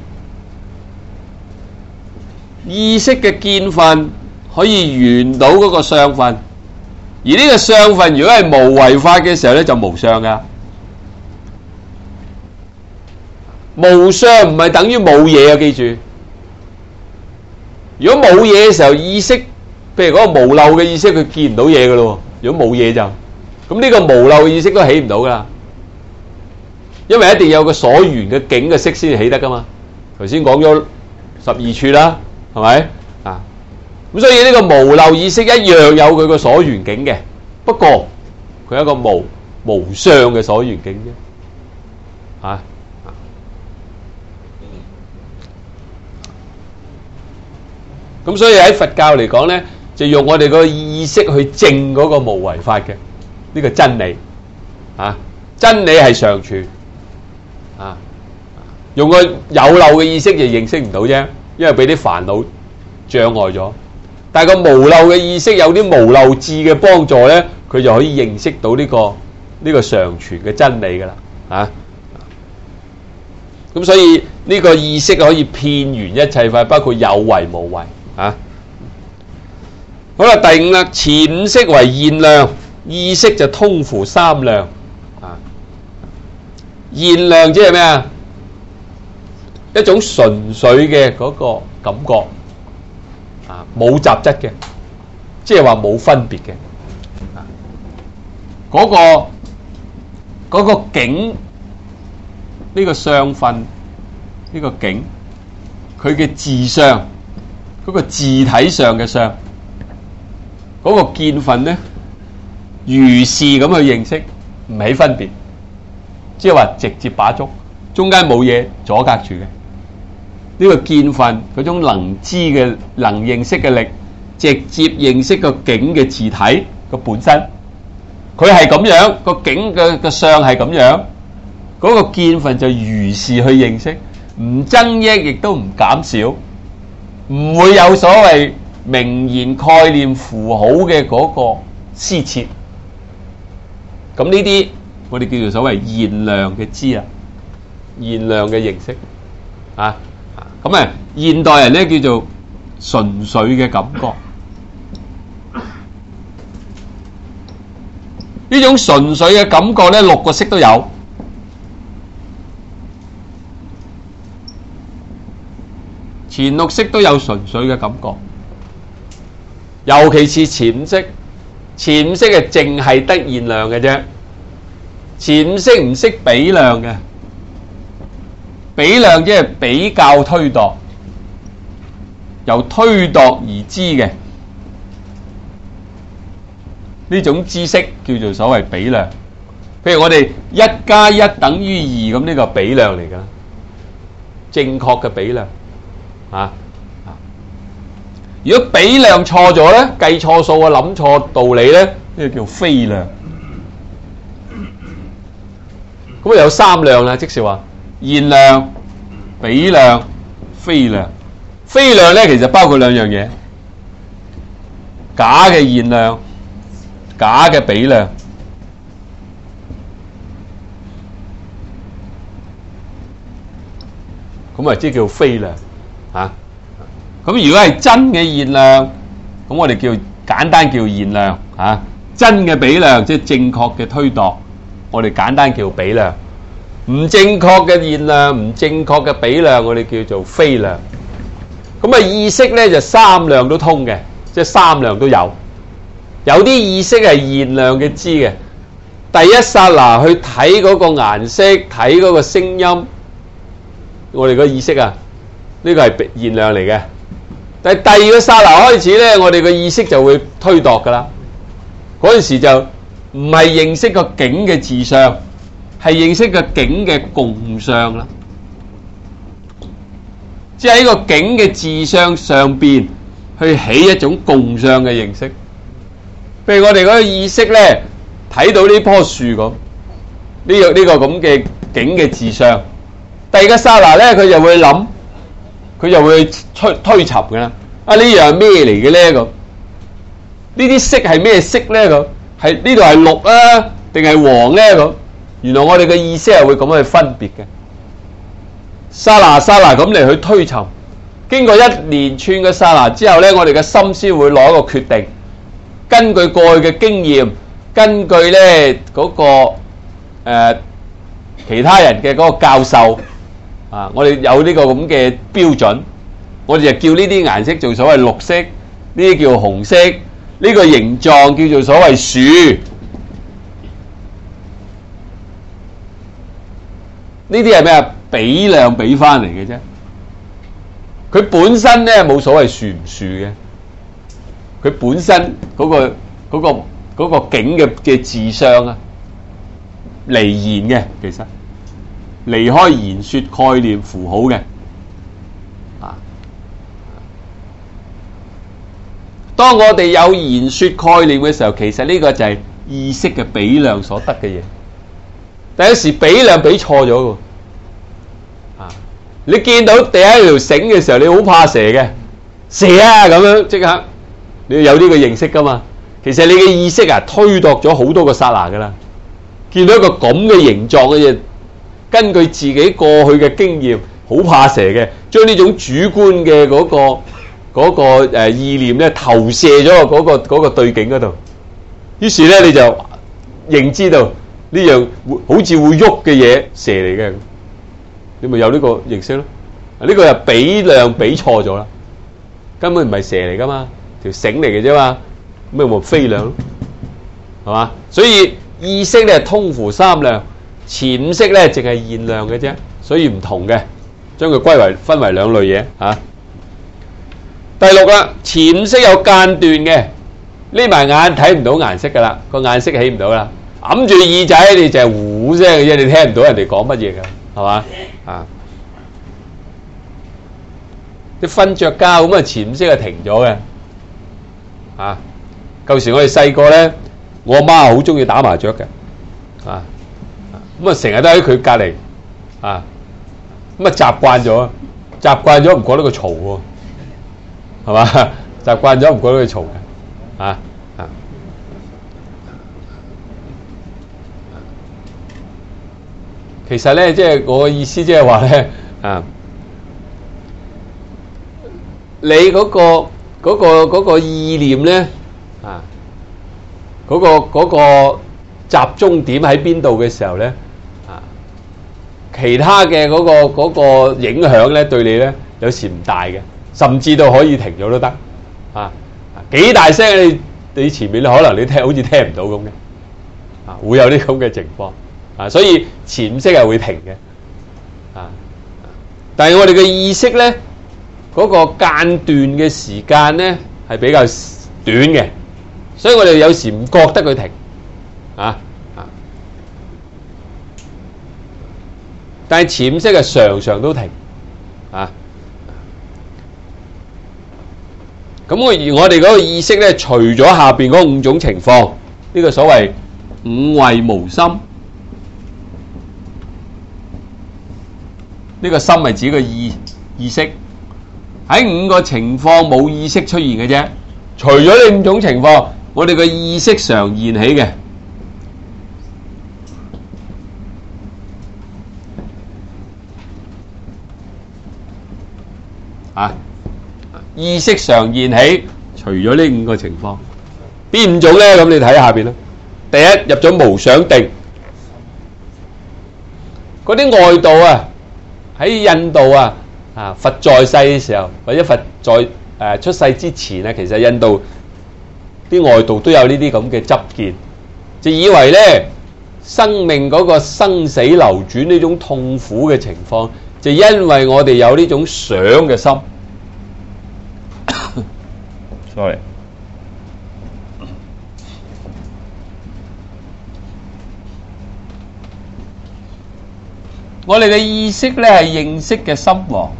Speaker 1: 意識嘅見分可以圓到嗰個相分，而呢個相分如果係無為法嘅時候咧，就無相噶。無相唔係等於冇嘢啊！記住，如果冇嘢嘅時候，意識譬如嗰個無漏嘅意識，佢見唔到嘢噶咯。如果冇嘢就咁，呢個無漏嘅意識都起唔到噶啦。因為一定有個所緣嘅境嘅識先起得噶嘛，頭先講咗十二處啦，係咪啊？咁所以呢個無漏意識一樣有佢個所緣境嘅，不過佢係一個無無相嘅所緣境啫，啊！咁所以喺佛教嚟講咧，就用我哋個意識去證嗰個無為法嘅呢個真理，啊，真理係常存。啊！用個有漏嘅意識就認識唔到啫，因為俾啲煩惱障礙咗。但係個無漏嘅意識有啲無漏智嘅幫助咧，佢就可以認識到呢個呢個常存嘅真理噶啦。啊！咁所以呢個意識可以遍圓一切法，包括有為無為。啊！好啦，第五啦，前五識為現量，意識就通乎三量。現量即係咩啊？一種純粹嘅嗰個感覺啊，冇雜質嘅，即係話冇分別嘅。啊，嗰個嗰個境，呢個相分，呢個境，佢嘅自相，嗰個自體上嘅相，嗰個見分咧，如是咁去認識，唔起分別。即係話直接把觸，中間冇嘢阻隔住嘅。呢個見分嗰種能知嘅、能認識嘅力，直接認識個境嘅自體個本身，佢係咁樣，個境嘅嘅相係咁樣，嗰個見分就如是去認識，唔增益亦都唔減少，唔會有所謂名言概念符號嘅嗰個施設。咁呢啲我哋叫做所謂現量嘅知啊，現量嘅認識啊，咁啊現代人咧叫做純粹嘅感覺。呢種純粹嘅感覺咧，六個識都有。前六識都有純粹嘅感覺，尤其是前五識，前五識係淨係得現量嘅啫。前五識唔識比量嘅，比量即係比較推度，由推度而知嘅呢種知識叫做所謂比量。譬如我哋一加一等於二咁，呢個比量嚟㗎，正確嘅比量啊。如果比量錯咗咧，計錯數啊，諗錯道理咧，呢個叫非量。咁啊有三量啦，即是話現量、比量、非量。非量咧其實包括兩樣嘢， 假嘅現量、假嘅比量。咁啊，即叫非量嚇。咁如果係真嘅現量，咁我哋叫簡單叫現量嚇。真嘅比量即係正確嘅推度，我哋簡單叫比量。唔正確嘅現量、唔正確嘅比量，我哋叫做非量。咁啊，意識咧就三量都通嘅，即係三量都有。有啲意識係現量嘅知嘅，第一剎那去睇嗰個顏色，睇嗰個聲音。我哋個意識啊，呢個係現量嚟嘅。但係第二個剎那開始咧，我哋個意識就會推度噶啦。嗰陣時就唔係認識個境嘅自相，係認識個境嘅共相啦。即係喺個境嘅自相上邊去起一種共相嘅認識。譬如我哋嗰個意識咧，睇到呢棵樹咁，呢個呢個咁嘅境嘅自相。第二個剎那咧，佢就會諗，佢就會推推尋嘅啦。啊，呢樣係咩嚟嘅咧？咁呢啲色係咩色咧？咁係呢度係綠啊，定係黃咧？咁原來我哋嘅意識係會咁樣去分別嘅。剎那剎那咁嚟去推尋，經過一連串嘅剎那之後咧，我哋嘅心思會攞一個決定，根據過去嘅經驗，根據咧嗰個誒其他人嘅嗰個教授。啊！我哋有呢個咁嘅標準，我哋就叫呢啲顏色做所謂綠色，呢啲叫紅色，呢個形狀叫做所謂樹。呢啲係咩啊？比量比翻嚟嘅啫。佢本身咧冇所謂樹唔樹嘅，佢本身嗰個嗰個嗰個境嘅嘅自相啊，離言嘅其實。離開言說概念符號嘅，啊！當我哋有言說概念嘅時候，其實呢個就係意識嘅比量所得嘅嘢。但有時比量比錯咗嘅，啊！你見到第一條繩嘅時候，你好怕蛇嘅，蛇啊咁樣即刻，你要有呢個認識噶嘛？其實你嘅意識啊推度咗好多個剎那噶啦，見到一個咁嘅形狀嘅嘢。根據自己過去嘅經驗，好怕蛇嘅，將呢種主觀嘅嗰個嗰個誒意念咧投射咗喺嗰個嗰個對境嗰度。於是咧你就認知到呢樣好似會喐嘅嘢蛇嚟嘅，你咪有呢個認識咯。呢個係比量比錯咗啦，根本唔係蛇嚟噶嘛，條繩嚟嘅啫嘛，咁咪冇非量咯，係嘛？所以意識咧通乎三量。潛意識咧淨係現量嘅啫，所以唔同嘅，將佢歸為分為兩類嘢嚇、啊。第六啦，潛意識有間斷嘅，匿埋眼睇唔到顏色噶啦，個眼色起唔到啦，揞住耳仔你就係糊聲嘅啫，你聽唔到人哋講乜嘢噶，係嘛啊？你瞓着覺咁啊，潛意識係停咗嘅啊。舊時我哋細個咧，我阿媽好中意打麻雀嘅啊。咁啊，成日都喺佢隔離啊，咁啊習慣咗，習慣咗唔覺得佢嘈喎，係嘛？習慣咗唔覺得佢嘈嘅，啊啊！其實咧，即係我嘅意思，即係話咧，啊，你嗰個嗰個嗰個意念咧，啊，嗰個嗰個集中點喺邊度嘅時候咧？其他嘅嗰個嗰個影響咧，對你咧有時唔大嘅，甚至到可以停咗都得啊！幾大聲你你前面咧可能你聽好似聽唔到咁嘅啊，會有啲咁嘅情況啊，所以潛意識係會停嘅啊。但係我哋嘅意識咧，嗰個間斷嘅時間咧係比較短嘅，所以我哋有時唔覺得佢停啊。但係潛意識係常常都停啊！咁我而我哋嗰個意識咧，除咗下邊嗰五種情況，呢個所謂五位無心，呢個心係指個意意識喺五個情況冇意識出現嘅啫。 除咗呢五種情況，我哋嘅意識常現起嘅啊，意識常現起，除咗呢五個情況，邊五種咧？咁你睇下邊啦。第一，入咗無想定，嗰啲外道啊，喺印度啊，啊佛在世嘅時候，或者佛在誒、呃、出世之前啊，其實印度啲外道都有呢啲咁嘅執見，就以為咧生命嗰個生死流轉呢種痛苦嘅情況，就因為我哋有呢種想嘅心。sorry。我哋嘅意識咧係認識嘅心王，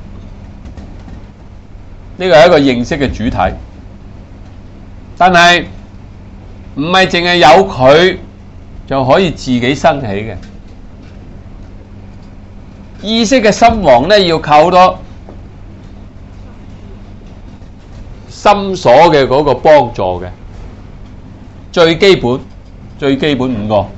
Speaker 1: 呢個係一個認識嘅主體，但係唔係淨係有佢就可以自己生起嘅。意識嘅心王咧要靠好多心所嘅嗰個幫助嘅，最基本最基本五個：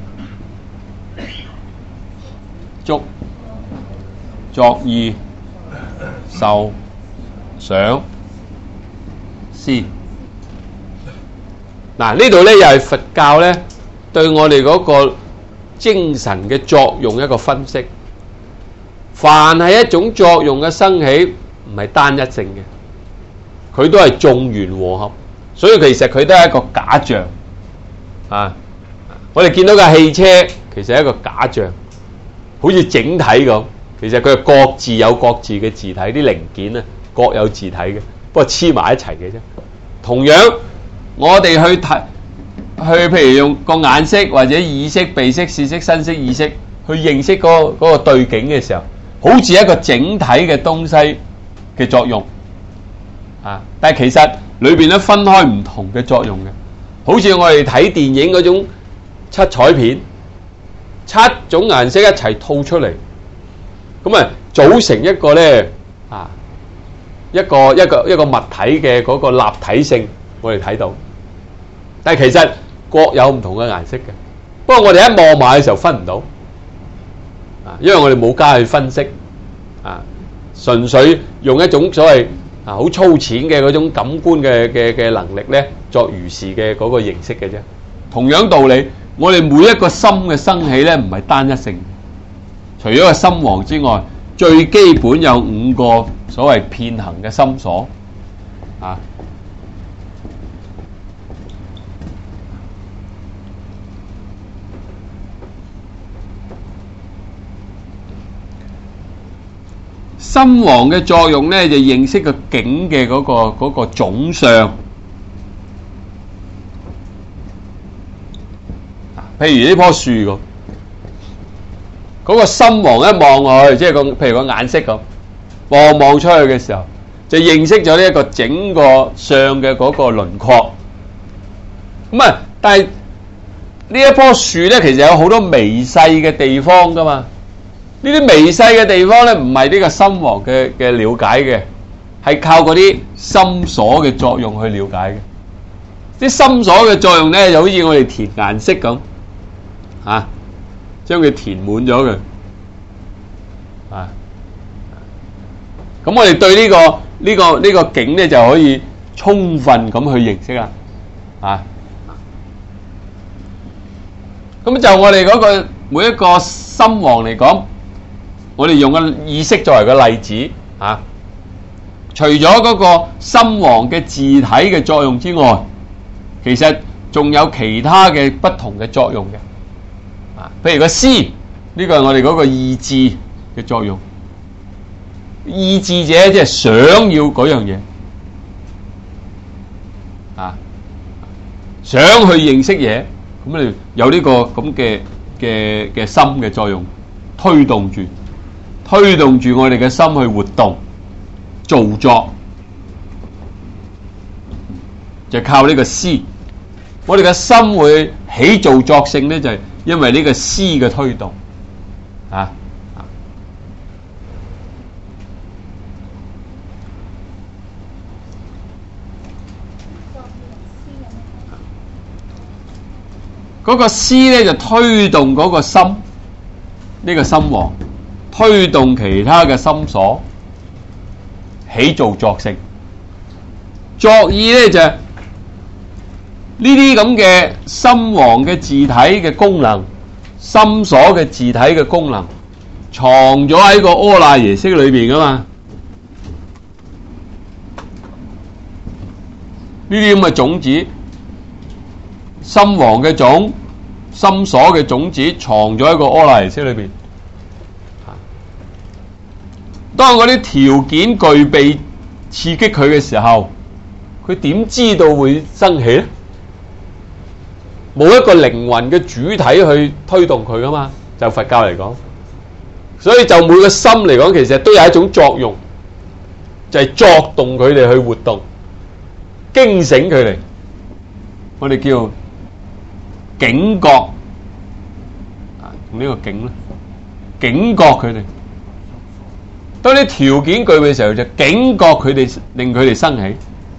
Speaker 1: 觸、作意、受、想、思。嗱，呢度咧又係佛教咧對我哋嗰個精神嘅作用一個分析。凡係一種作用嘅生起，唔係單一性嘅，佢都係眾緣和合，所以其實佢都係一個假象啊！我哋見到架汽車其實係一個假象，好似整體咁。其實佢係各自有各自嘅自體，啲零件啊各有自體嘅，不過黐埋一齊嘅啫。同樣，我哋去睇，去譬如用個眼識或者耳識、鼻識、舌識、身識、意識去認識嗰個嗰個對境嘅時候，好似一個整體嘅東西嘅作用啊！但係其實裏邊咧分開唔同嘅作用嘅，好似我哋睇電影嗰種七彩片，七種顏色一齊套出嚟。咁啊，組成一個咧啊，一個一個一個物體嘅嗰個立體性，我哋睇到。但係其實各有唔同嘅顏色嘅，不過我哋一望埋嘅時候分唔到啊，因為我哋冇加去分析啊，純粹用一種所謂啊好粗淺嘅嗰種感官嘅嘅嘅能力咧，作如是嘅嗰個認識嘅啫。同樣道理，我哋每一個心嘅生起咧，唔係單一性。除咗個心王之外，最基本有五個所謂遍行嘅心所啊。心王嘅作用咧，就認識個境嘅嗰個嗰個總相。譬如呢棵樹咁。嗰個心王一望落去，即係個譬如個眼色咁，望望出去嘅時候，就認識咗呢一個整個相嘅嗰個輪廓。咁啊，但係呢一棵樹咧，其實有好多微細嘅地方噶嘛。呢啲微細嘅地方咧，唔係呢個心王嘅嘅了解嘅，係靠嗰啲心所嘅作用去了解嘅。啲心所嘅作用咧，就好似我哋填顏色咁，啊。將佢填滿咗嘅，啊，咁我哋對呢個呢個呢個境咧就可以充分咁去認識啦，啊，咁就我哋嗰個每一個心王嚟講，我哋用個意識作為個例子，啊，除咗嗰個心王嘅自體嘅作用之外，其實仲有其他嘅不同嘅作用嘅。譬如個思，呢個係我哋嗰個意志嘅作用。意志者即係想要嗰樣嘢，啊，想去認識嘢，咁你有呢個咁嘅嘅嘅心嘅作用，推動住，推動住我哋嘅心去活動、造作，就靠呢個思。我哋嘅心會起造作性咧，就係因為呢個思嘅推動，啊， 嗰個思咧就推動嗰個心，呢個心王推動其他嘅心所起做作性。作意咧就呢啲咁嘅心王嘅自體嘅功能，心所嘅自體嘅功能藏咗喺個阿賴耶識裏邊噶嘛。呢啲咁嘅種子，心王嘅種、心所嘅種子藏咗喺個阿賴耶識裏邊。當嗰啲條件具備刺激佢嘅時候，佢點知道會生起咧？冇一個靈魂嘅主體去推動佢噶嘛，就佛教嚟講，所以就每個心嚟講，其實都有一種作用，就係作動佢哋去活動，驚醒佢哋，我哋叫警覺啊，用呢個警咧，警覺佢哋。當啲條件具備嘅時候，就警覺佢哋，令佢哋生起。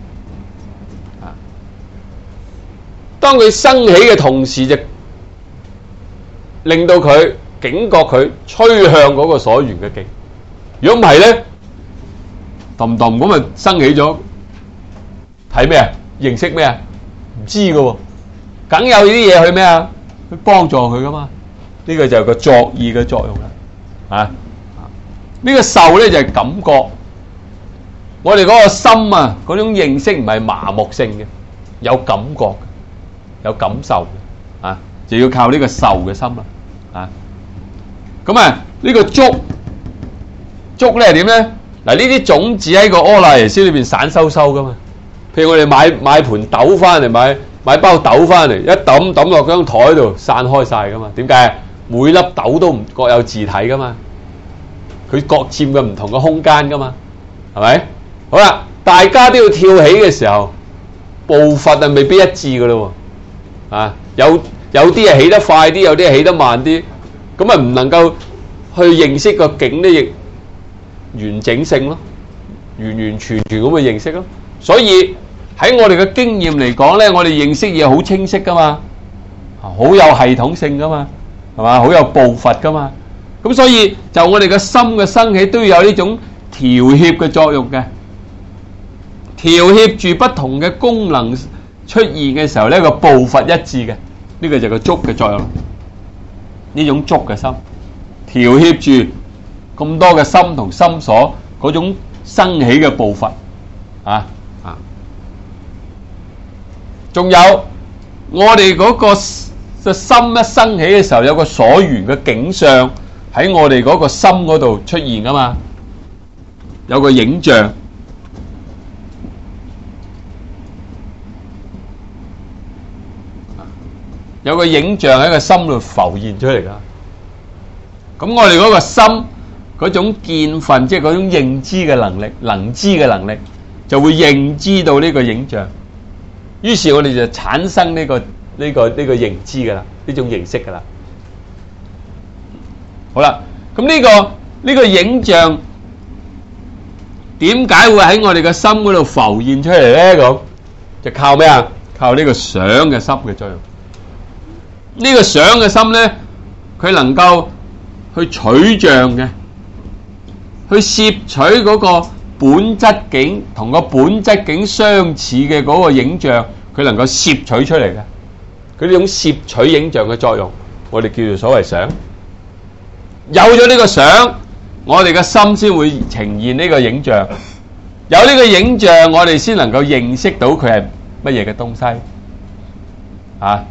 Speaker 1: 當佢生起嘅同時，就令到佢警覺佢趨向嗰個所緣嘅境。如果唔係咧，氹氹咁咪生起咗，睇咩啊？認識咩啊？唔知㗎喎，梗有啲嘢去咩啊？去幫助佢噶嘛？呢個就係個作意嘅作用啦。啊，呢個受咧就係感覺。我哋嗰個心啊，嗰種認識唔係麻木性嘅，有感覺嘅。有感受嘅，啊，就要靠呢個受嘅心啦，啊，咁啊呢個觸觸咧係點咧？嗱，呢啲種子喺個阿賴耶識裏邊散收收噶嘛。譬如我哋買買盤豆翻嚟，買買包豆翻嚟，一抌抌落張台度散開晒噶嘛。點解？每粒豆都唔各有自體噶嘛，佢各佔嘅唔同嘅空間噶嘛，係咪？好啦，大家都要跳起嘅時候，步伐啊未必一致噶咯。啊，有有啲係起得快啲，有啲係起得慢啲，咁啊唔能夠去認識個境咧，亦完整性咯，完完全全咁去認識咯。所以喺我哋嘅經驗嚟講咧，我哋認識嘢好清晰噶嘛，好有系統性噶嘛，係嘛，好有步伐噶嘛。咁所以就我哋嘅心嘅生起都要有呢種調協嘅作用嘅，調協住不同嘅功能出現嘅時候呢，個步伐一致嘅，呢個就係個觸嘅作用。呢種觸嘅心調協住咁多嘅心同心所嗰種生起嘅步伐啊啊！仲有我哋嗰個個心一生起嘅時候，有個所緣嘅景象喺我哋嗰個心嗰度出現噶嘛，有個影像。有個影像喺個心度浮現出嚟噶，咁我哋嗰個心嗰種見分，即係嗰種認知嘅能力、能知嘅能力，就會認知到呢個影像，於是我哋就產生呢個呢個呢個認知噶啦，呢種認識噶啦。好啦，咁呢個呢個影像點解會喺我哋嘅心嗰度浮現出嚟咧？咁就靠咩啊？靠呢個想嘅心嘅作用。呢個想嘅心咧，佢能夠去取像嘅，去攝取嗰個本質境同個本質境相似嘅嗰個影像，佢能夠攝取出嚟嘅。佢呢種攝取影像嘅作用，我哋叫做所謂想。有咗呢個想，我哋嘅心先會呈現呢個影像。有呢個影像，我哋先能夠認識到佢係乜嘢嘅東西。啊！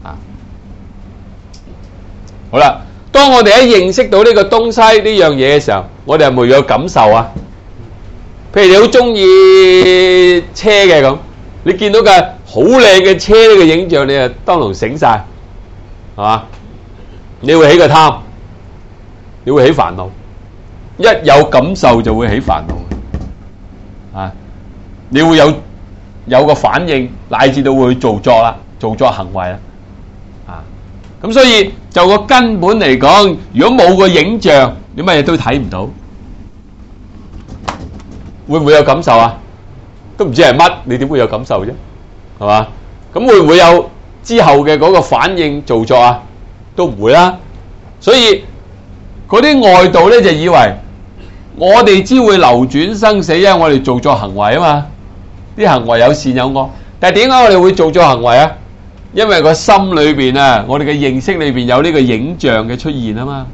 Speaker 1: 好啦，當我哋一認識到呢個東西呢樣嘢嘅時候，我哋係咪有感受啊？譬如你好中意車嘅咁，你見到嘅好靚嘅車呢個影像，你啊當堂醒晒，係嘛？你會起個貪，你會起煩惱，一有感受就會起煩惱，啊！你會有有個反應，乃至到會去做作啦，做作行為啦。咁所以就個根本嚟講，如果冇個影像，你乜嘢都睇唔到，會唔會有感受啊？都唔知係乜，你點會有感受啫？係嘛？咁會唔會有之後嘅嗰個反應做作啊？都唔會啦。所以嗰啲外道咧就以為我哋只會流轉生死，因為我哋做作行為啊嘛，啲行為有善有惡。但係點解我哋會做作行為啊？因為個心裏邊啊，我哋嘅認識裏邊有呢個影像嘅出現啊嘛。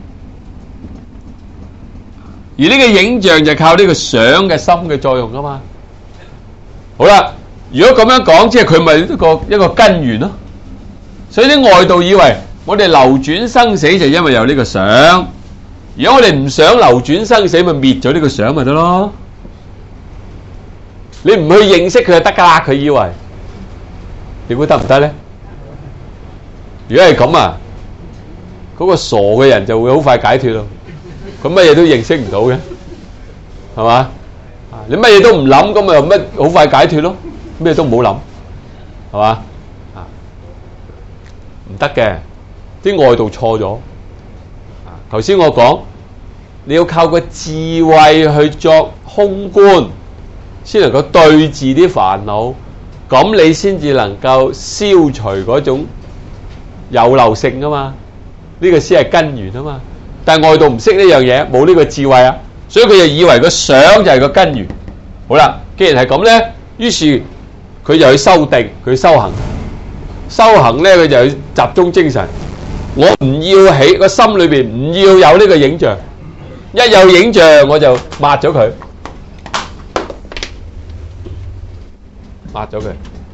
Speaker 1: 而呢個影像就靠呢個想嘅心嘅作用啊嘛。好啦，如果咁樣講，即係佢咪一個一個根源咯。所以啲外道以為我哋流轉生死就因為有呢個想。如果我哋唔想流轉生死，咪滅咗呢個想咪得咯。你唔去認識佢就得噶啦，佢以為，你估得唔得咧？如果係咁啊，嗰個傻嘅人就會好快解脫咯。佢乜嘢都認識唔到嘅，係嘛？你乜嘢都唔諗，咁咪乜好快解脫咯？咩都唔好諗，係嘛？啊，唔得嘅，啲外道錯咗。頭先我講，你要靠個智慧去作空觀，先能夠對治啲煩惱，咁你先至能夠消除嗰種有漏性啊嘛。呢個先係根源啊嘛。但係外道唔識呢樣嘢，冇呢個智慧啊，所以佢就以為個想就係個根源。好啦，既然係咁咧，於是佢就去修定，佢修行。修行咧，佢就去集中精神。我唔要喺個心裏邊，唔要有呢個影像。一有影像我就抹咗佢，抹咗佢。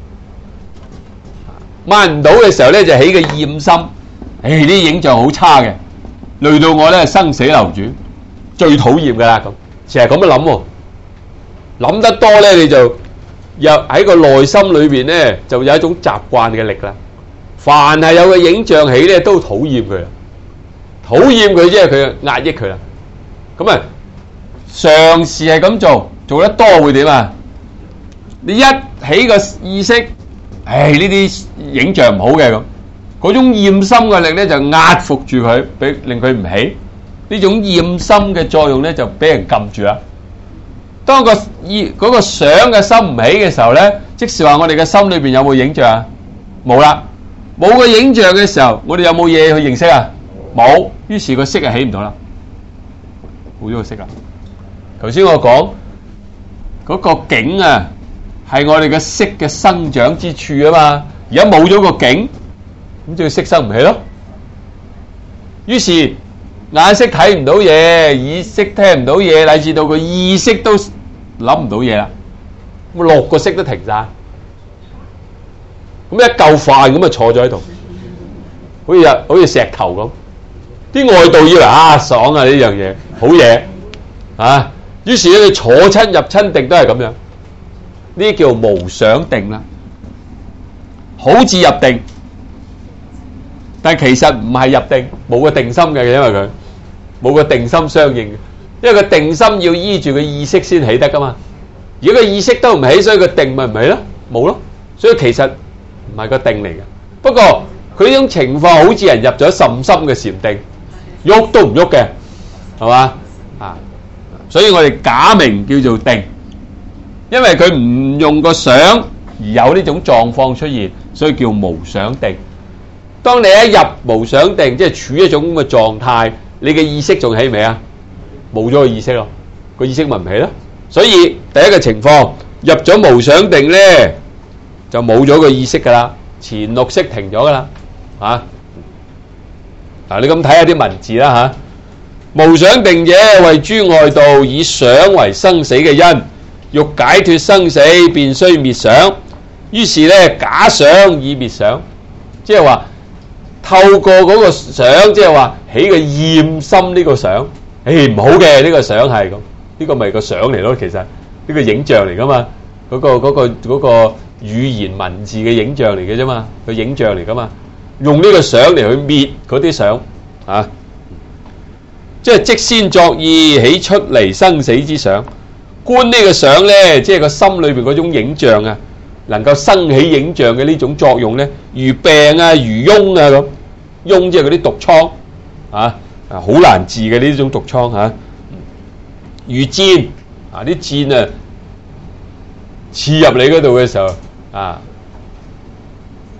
Speaker 1: 抹唔到嘅時候咧，就起個厭心。誒，啲影像好差嘅，累到我咧生死流轉，最討厭噶啦咁。成日咁樣諗喎，諗得多咧，你就入喺個內心裏邊咧，就有一種習慣嘅力啦。凡係有個影像起咧，都討厭佢啦，討厭佢即係佢壓抑佢啦。咁啊，嘗試係咁做，做得多會點啊？你一起個意識，唉，呢啲影像唔好嘅咁，嗰種厭心嘅力咧就壓服住佢，俾令佢唔起。呢種厭心嘅作用咧就俾人撳住啦。當個意嗰個想嘅心唔起嘅時候咧，即是話我哋嘅心裏邊有冇影像啊？冇啦。冇個影像嘅時候，我哋有冇嘢去認識啊？冇，於是個識就起唔到啦，冇咗個識啦。頭先我講嗰個境啊，係我哋嘅識嘅生長之處啊嘛。而家冇咗個境，咁就識生唔起咯。於是眼識睇唔到嘢，耳識聽唔到嘢，乃至到個意識都諗唔到嘢啦。咁六個識都停晒。咁一嚿飯咁啊坐咗喺度，好似好似石頭咁。啲外道以為啊爽啊呢樣嘢好嘢啊，於是咧你坐親入親定都係咁樣，呢啲叫無想定啦，好似入定，但係其實唔係入定，冇個定心嘅，因為佢冇個定心相應嘅，因為個定心要依住個意識先起得噶嘛。如果個意識都唔起，所以個定咪唔起咯，冇咯。所以其實唔係個定嚟嘅，不過佢呢種情況好似人入咗甚深嘅禪定，喐都唔喐嘅，係嘛啊？所以我哋假名叫做定，因為佢唔用個想而有呢種狀況出現，所以叫無想定。當你一入無想定，即係處一種咁嘅狀態，你嘅意識仲起未啊？冇咗個意識咯，個意識咪唔起咯。所以第一個情況入咗無想定咧，就冇咗個意識噶啦，前六識停咗噶啦，啊！嗱，你咁睇下啲文字啦吓。無想定者，為諸外道以想為生死嘅因，欲解脫生死，便須滅想。於是咧，假想以滅想，即係話透過嗰個想，即係話起個厭心呢個想，誒唔好嘅呢個想係咁，呢個咪個想嚟咯，其實呢個影像嚟噶嘛，嗰個嗰個嗰個語言文字嘅影像嚟嘅啫嘛，個影像嚟噶嘛，用呢個想嚟去滅嗰啲想啊。即係即先作意起出離生死之想，觀呢個想咧，即係個心裏邊嗰種影像啊，能夠生起影像嘅呢種作用咧，如病啊，如癰啊咁，癰即係嗰啲毒瘡啊，啊好難治嘅呢種毒瘡吓，如箭啊，啲箭啊刺入你嗰度嘅時候啊，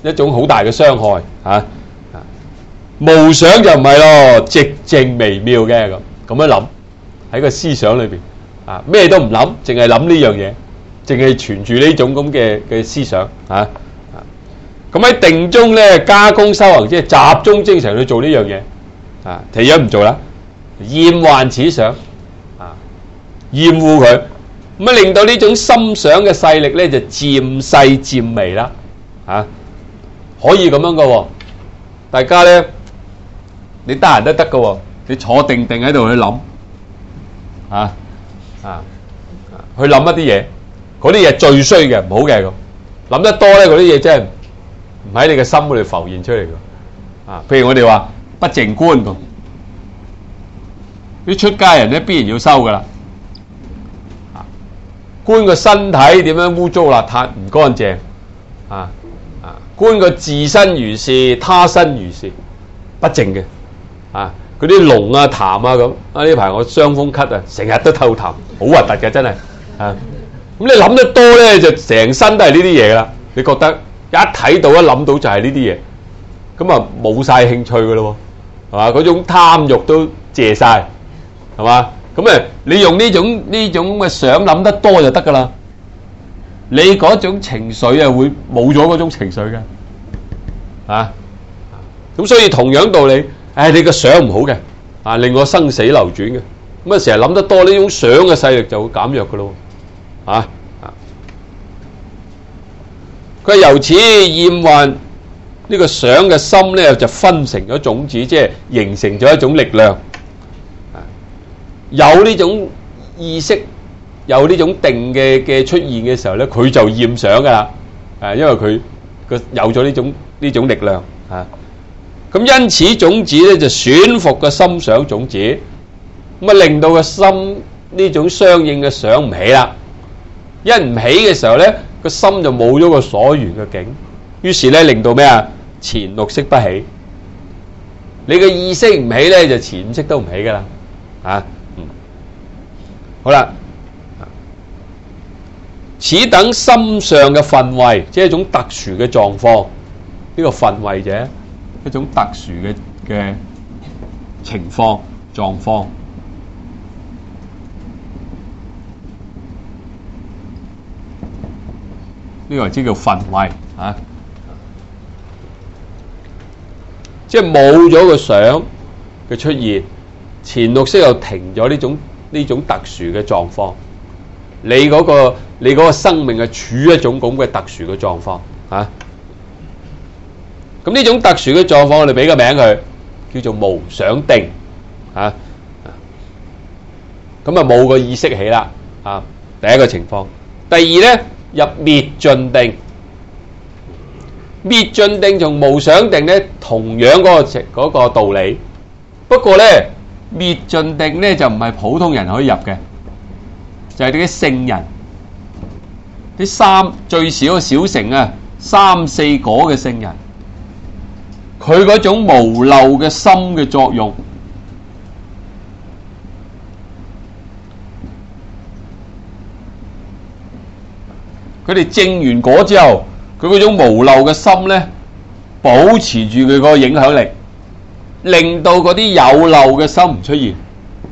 Speaker 1: 一種好大嘅傷害嚇。無想就唔係咯，寂靜微妙嘅咁咁樣諗喺個思想裏邊啊，咩都唔諗，淨係諗呢樣嘢，淨係存住呢種咁嘅嘅思想嚇。咁喺定中咧，加工修行，即係集中精神去做呢樣嘢啊。第一唔做啦，厭患此想啊，厭惡佢，咁啊令到呢種心想嘅勢力咧就漸細漸微啦啊，可以咁樣噶喎。大家咧，你得閒都得噶喎，你坐定定喺度去諗啊啊，去諗一啲嘢，嗰啲嘢最衰嘅，唔好嘅咁，諗得多咧，嗰啲嘢真係唔喺你嘅心嗰度浮現出嚟噶啊！譬如我哋話不淨觀咁，啲出家人咧必然要修噶啦啊！觀個身體點樣污糟邋遢唔乾淨啊啊！觀個自身如是，他身如是，不淨嘅啊！嗰啲濃啊痰啊咁啊！呢排我傷風咳啊，成日都透痰，好核突嘅真係啊！咁你諗得多咧，就成身都係呢啲嘢啦。你覺得？一睇到一諗到就係呢啲嘢，咁啊冇晒興趣噶咯喎，係嘛？嗰種貪欲都謝晒，係嘛？咁誒，你用呢種呢種嘅想諗得多就得噶啦，你嗰種情緒啊會冇咗嗰種情緒嘅，啊，咁所以同樣道理，誒你個想唔好嘅，啊令我生死流轉嘅，咁啊成日諗得多呢種想嘅勢力就會減弱噶咯，啊。佢由此厭患呢個想嘅心咧，就分成咗種子，即係形成咗一種力量。有呢種意識，有呢種定嘅嘅出現嘅時候咧，佢就厭想噶啦。誒，因為佢個有咗呢種呢種力量啊。咁因此種子咧就選服個心想種子，咁啊令到個心呢種相應嘅想唔起啦。一唔起嘅時候咧，個心就冇咗個所緣嘅境，於是咧令到咩啊？前六識不起，你嘅意識唔起咧，就前五識都唔起噶啦，啊，嗯，好啦，此等心上嘅分位，即係一種特殊嘅狀況，呢個分位者一種特殊嘅嘅情況狀況。呢個即叫分位啊，即係冇咗個想嘅出現，前六識又停咗呢種呢種特殊嘅狀況。你嗰個你嗰個生命係處於一種咁嘅特殊嘅狀況啊。咁呢種特殊嘅狀況，我哋俾個名佢叫做無想定啊。咁啊冇個意識起啦啊，第一個情況。第二咧。入滅盡定，滅盡定同無想定咧同樣嗰個情嗰個道理，不過咧滅盡定咧就唔係普通人可以入嘅，就係啲聖人，啲三最少小乘啊三四果嘅聖人，佢嗰種無漏嘅心嘅作用。佢哋證完果之後，佢嗰種無漏嘅心咧，保持住佢個影響力，令到嗰啲有漏嘅心唔出現。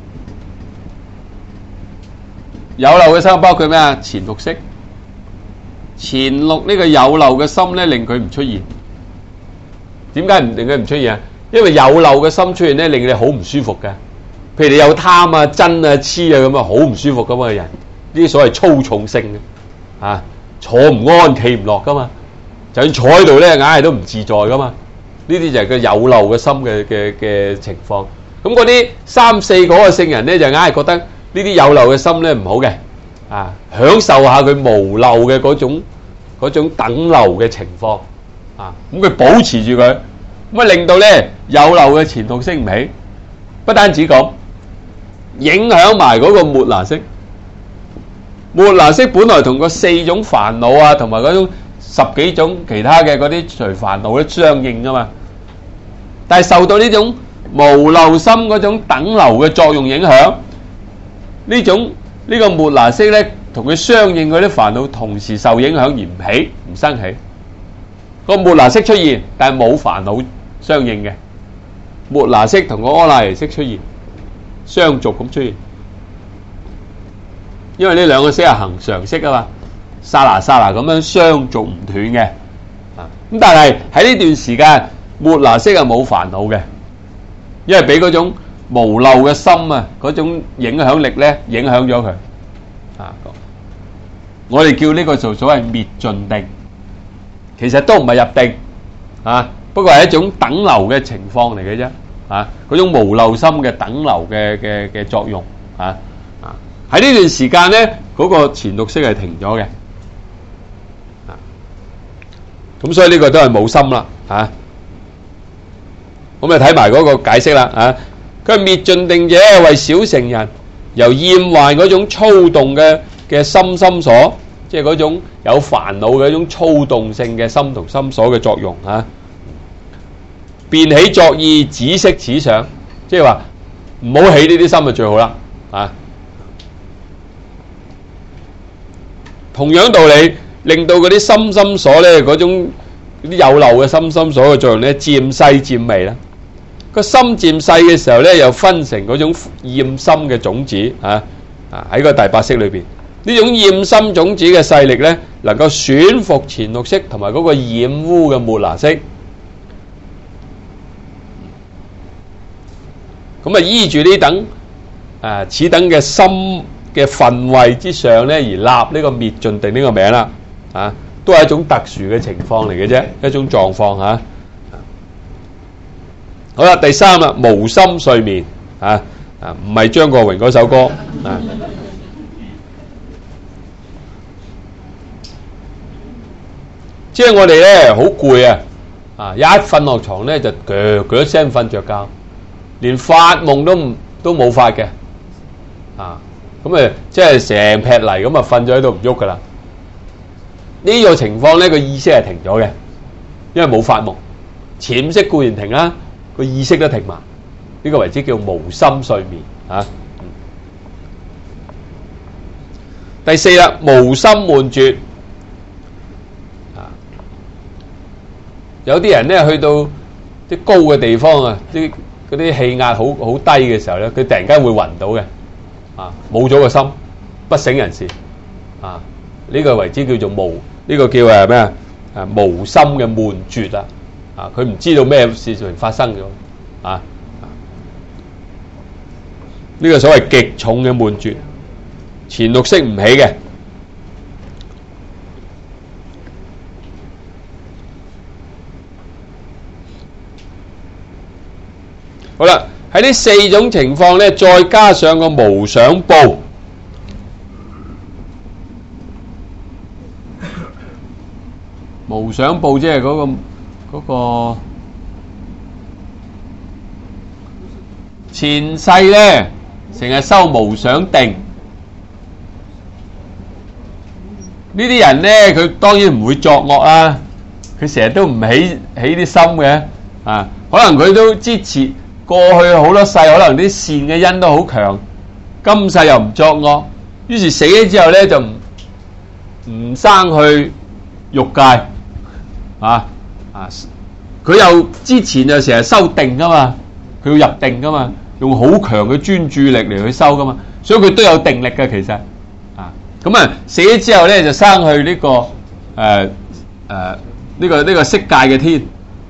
Speaker 1: 有漏嘅心包括咩啊？前六識，前六呢個有漏嘅心咧，令佢唔出現。點解唔令佢唔出現啊？因為有漏嘅心出現咧，令你好唔舒服嘅。譬如你有貪啊、憎啊、痴啊咁啊，好唔舒服咁嘅人，呢啲所謂粗重性嘅啊。坐唔安企唔落噶嘛，就算坐喺度咧，硬係都唔自在噶嘛。呢啲就係佢有漏嘅心嘅嘅嘅情況。咁嗰啲三四嗰個聖人咧，就硬係覺得呢啲有漏嘅心咧唔好嘅，啊，享受下佢無漏嘅嗰種嗰種等流嘅情況，啊，咁佢保持住佢，咁啊令到咧有漏嘅前六識唔起，不單止講，影響埋嗰個末那識。末那識本來同個四種煩惱啊，同埋嗰種十幾種其他嘅嗰啲隨煩惱咧相應噶嘛，但係受到呢種無漏心嗰種等流嘅作用影響，呢種呢個末那識咧同佢相應嗰啲煩惱同時受影響而唔起唔生起， 個末那識出現，但係冇煩惱相應嘅。末那識同個阿賴耶識出現，相續咁出現。因為呢兩個識係恒常識啊嘛，剎那剎那咁樣相續唔斷嘅。啊，咁但係喺呢段時間，末那識係冇煩惱嘅，因為俾嗰種無漏嘅心啊，嗰種影響力咧，影響咗佢。啊，我哋叫呢個做所謂滅盡定，其實都唔係入定啊，不過係一種等流嘅情況嚟嘅啫。啊，嗰種無漏心嘅等流嘅嘅嘅作用啊。喺呢段時間咧，嗰、那個前六識係停咗嘅，啊，咁所以呢個都係冇心啦，啊，咁咪睇埋嗰個解釋啦，啊，佢係滅盡定者為小乘人，由厭患嗰種操動嘅嘅心心所，即係嗰種有煩惱嘅一種操動性嘅心同心所嘅作用，啊，便起作意止息此想，即係話唔好起呢啲心就最好啦，啊。同樣道理，令到嗰啲心心所咧，嗰種啲有漏嘅心心所嘅作用咧，漸細漸微啦。個心漸細嘅時候咧，又分成嗰種厭心嘅種子啊啊！喺個第八識裏邊，呢種厭心種子嘅勢力咧，能夠損伏前六識同埋嗰個染污嘅末那識。咁啊，依住呢等啊此等嘅心嘅分位之上咧，而立呢個滅盡定呢個名啦，啊，都係一種特殊嘅情況嚟嘅啫，一種狀況吓。啊、好啦，第三啦，無心睡眠啊啊，唔係張國榮嗰首歌啊。即係我哋咧好攰啊，啊，一瞓落床咧就鋸鋸一聲瞓着覺，連發夢都唔都冇法嘅，啊。咁誒，即係成劈泥咁啊，瞓咗喺度唔喐噶啦。呢個情況咧，個意識係停咗嘅，因為冇發夢。潛識固然停啦，個意識都停埋。呢個為之叫無心睡眠啊。第四啦，無心悶絕啊。有啲人咧去到啲高嘅地方啊，啲嗰啲氣壓好好低嘅時候咧，佢突然間會暈到嘅。啊，冇咗個心，不省人事啊！呢、這個為之叫做無，呢、這個叫誒咩啊？誒無心嘅悶絕啊！啊，佢唔知道咩事情發生咗啊！呢、這個所謂極重嘅悶絕，前六識唔起嘅。好啦。喺呢四種情況咧，再加上個無想報，無想報即係嗰個嗰個前世咧，成日修無想定。呢啲人咧，佢當然唔會作惡啦，佢成日都唔起起啲心嘅啊，可能佢都支持。過去好多世，可能啲善嘅因都好強，今世又唔作惡，於是死咗之後咧就唔唔生去欲界啊啊！佢又之前就成日修定噶嘛，佢要入定噶嘛，用好強嘅專注力嚟去修噶嘛，所以佢都有定力嘅其實啊。咁啊死咗之後咧就生去呢、這個誒誒呢個呢、這個色界嘅天，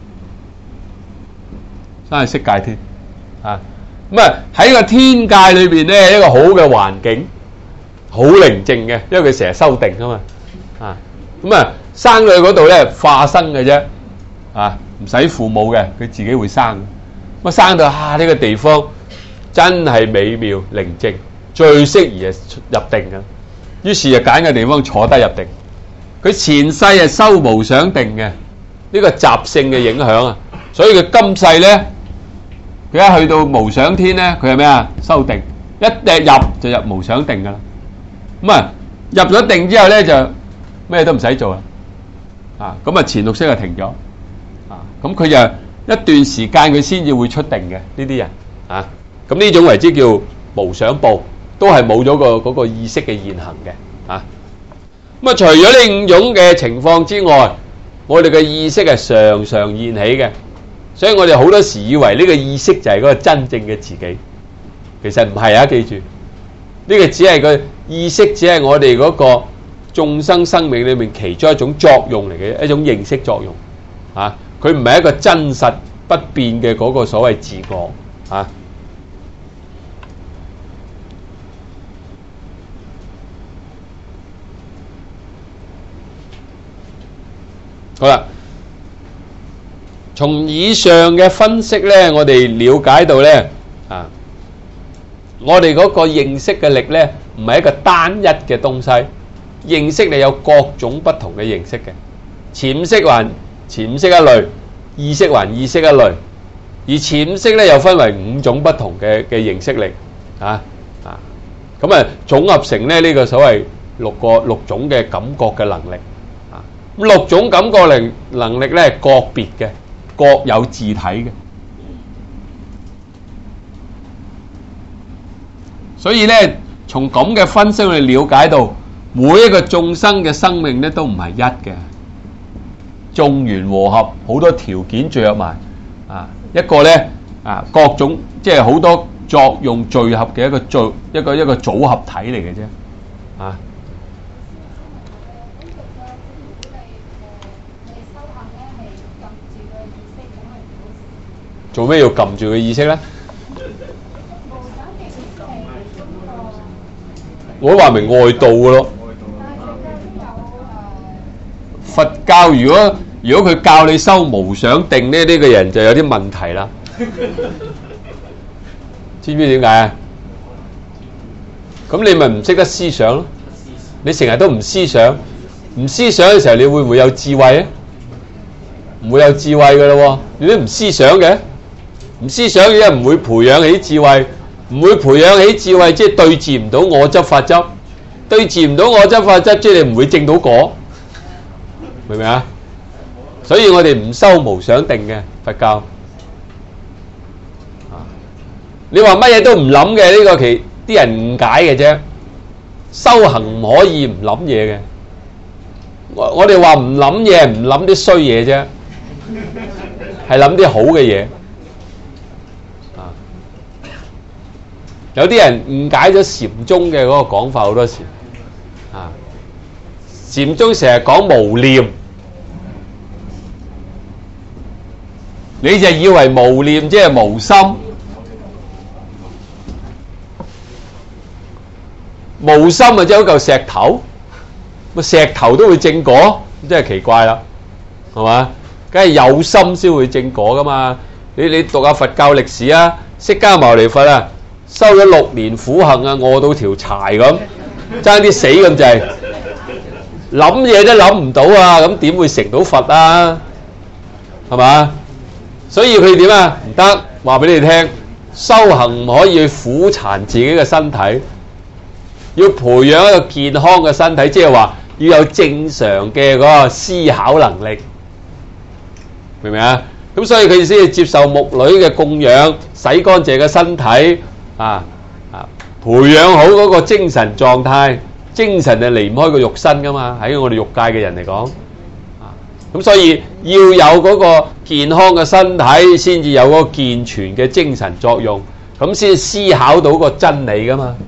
Speaker 1: 生去色界天。啊，咁啊喺個天界裏邊咧，一個好嘅環境，好寧靜嘅，因為佢成日修定啊嘛，啊，咁啊生佢嗰度咧化生嘅啫，啊，唔使父母嘅，佢自己會生，咁啊生到啊呢、這個地方真係美妙寧靜，最適宜係入定嘅，於是就揀個地方坐低入定。佢前世係修無想定嘅，呢、這個習性嘅影響啊，所以佢今世咧。佢一去到無想天咧，佢係咩啊？修定，一掟入就入無想定噶啦。咁啊，入咗定之後咧，就咩都唔使做啦。啊，咁啊前六識就停咗。啊，咁佢就一段時間佢先至會出定嘅呢啲人。啊，咁呢種為之叫無想報，都係冇咗個嗰個意識嘅現行嘅。啊，咁啊除咗呢五種嘅情況之外， 我哋嘅意識係常常現起嘅，所以我哋好多時以為呢個意識就係嗰個真正嘅自己，其實唔係啊！記住，呢個只係個意識，只係我哋嗰個眾生生命裏面其中一種作用嚟嘅，一種認識作用啊！佢唔係一個真實不變嘅嗰個所謂自我啊！好啦，從以上嘅分析咧，我哋了解到咧啊，我哋嗰個認識嘅力咧，唔係一個單一嘅東西。認識力有各種不同嘅認識嘅，潛識還潛識一類，意識還意識一類。而潛識咧又分為五種不同嘅嘅認識力啊啊，咁啊總合成咧呢個所謂六個六種嘅感覺嘅能力。咁六種感覺能能力咧，個別嘅，各有自體嘅。所以咧，從咁嘅分析，我哋了解到每一個眾生嘅生命咧，都唔係一嘅，眾緣和合，好多條件聚合埋啊，一個咧啊，各種即係好多作用聚合嘅一個聚一個一個組合體嚟嘅啫，啊。做咩要撳住個意識咧？我都話明外道嘅咯。佛教如果如果佢教你修無想定咧，呢個人就有啲問題啦。知唔知點解啊？咁你咪唔識得思想咯？你成日都唔思想，唔思想嘅時候，你會唔會有智慧啊？唔會有智慧嘅咯，你都唔思想嘅。唔思想嘅人唔會培養起智慧，唔會培養起智慧，即係對治唔到我執法執，對治唔到我執法執，即係你唔會證到果，明唔明啊？所以我哋唔修無想定嘅佛教。你話乜嘢都唔諗嘅，呢個其啲人誤解嘅啫。修行唔可以唔諗嘢嘅。我我哋話唔諗嘢，唔諗啲衰嘢啫，係諗啲好嘅嘢。有啲人誤解咗禪宗嘅嗰個講法好多時，啊，禪宗成日講無念，你就以為無念即係無心，無心啊即係嗰嚿石頭，個石頭都會正果，真係奇怪啦，係嘛？梗係有心先會正果噶嘛？你你讀下佛教歷史啊，釋迦牟尼佛啊。修咗六年苦行啊，餓到條柴咁，爭啲死咁滯，諗嘢都諗唔到啊！咁點會成到佛啊？係嘛？所以佢點啊？唔得，話俾你聽，修行唔可以去苦殘自己嘅身體，要培養一個健康嘅身體，即係話要有正常嘅嗰個思考能力，明唔明啊？咁所以佢先要接受牧女嘅供養，洗乾淨嘅身體。啊啊！培養好嗰個精神狀態，精神就離唔開個肉身噶嘛。喺我哋欲界嘅人嚟講，啊咁所以要有嗰個健康嘅身體，先至有嗰個健全嘅精神作用，咁先思考到個真理噶嘛。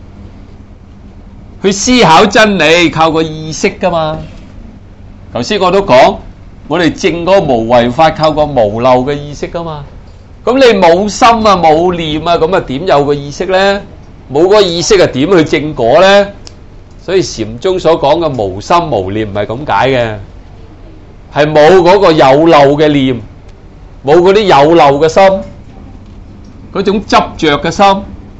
Speaker 1: 去思考真理靠個意識噶嘛。頭先我都講，我哋證嗰個無為法靠個無漏嘅意識噶嘛。咁你冇心啊冇念啊，咁啊點有個意識咧？冇個意識啊點去正果咧？所以禪宗所講嘅無心無念唔係咁解嘅，係冇嗰個有漏嘅念，冇嗰啲有漏嘅心，嗰種執着嘅心。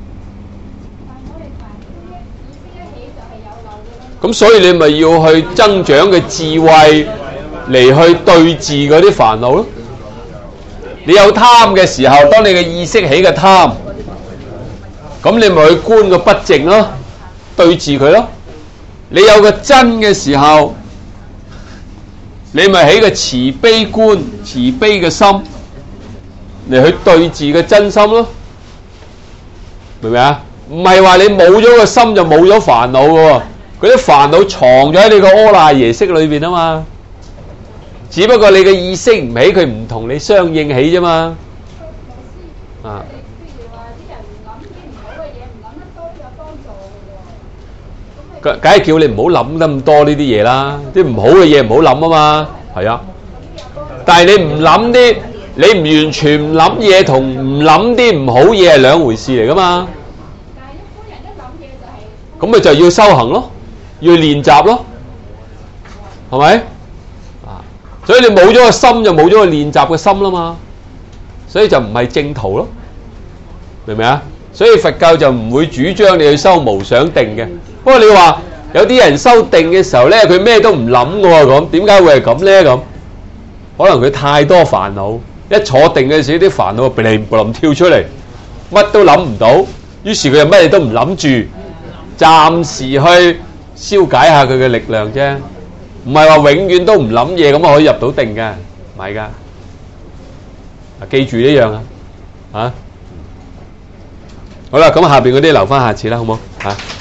Speaker 1: 咁所以你咪要去增長嘅智慧嚟去對治嗰啲煩惱咯。你有貪嘅時候，當你嘅意識起嘅貪，咁你咪去觀個不淨咯，對治佢咯。你有個真嘅時候，你咪起個慈悲觀、慈悲嘅心嚟去對治個真心咯，明唔明啊？唔係話你冇咗個心就冇咗煩惱嘅喎，嗰啲煩惱藏咗喺你個阿賴耶識裏邊啊嘛。 只不過你嘅意識唔起，佢唔同你相應起啫嘛。啊，
Speaker 2: 譬如話啲人唔諗啲唔好嘅嘢，唔諗得多有幫助嘅喎。
Speaker 1: 梗梗係叫你唔好諗得咁多呢啲嘢啦，啲唔好嘅嘢唔好諗啊嘛，係啊。但係你唔諗啲，你唔完全唔諗嘢同唔諗啲唔好嘢係兩回事嚟噶嘛。
Speaker 2: 但係一般人一諗嘢就係
Speaker 1: 咁咪就要修行咯，要練習咯，係咪？啊，所以你冇咗個心就冇咗個練習嘅心啦嘛，所以就唔係正途咯，明唔明啊？所以佛教就唔會主張你去修無想定嘅。不過你話有啲人修定嘅時候咧，佢咩都唔諗嘅喎，咁點解會係咁咧？咁可能佢太多煩惱，一坐定嘅時候啲煩惱噼哩啪啦跳出嚟，乜都諗唔到，於是佢又乜嘢都唔諗住，暫時去消解下佢嘅力量啫，唔係話永遠都唔諗嘢咁可以入到定嘅，唔係㗎。啊，記住呢樣啊，嚇。好啦，咁下邊嗰啲留翻下次啦，好冇嚇？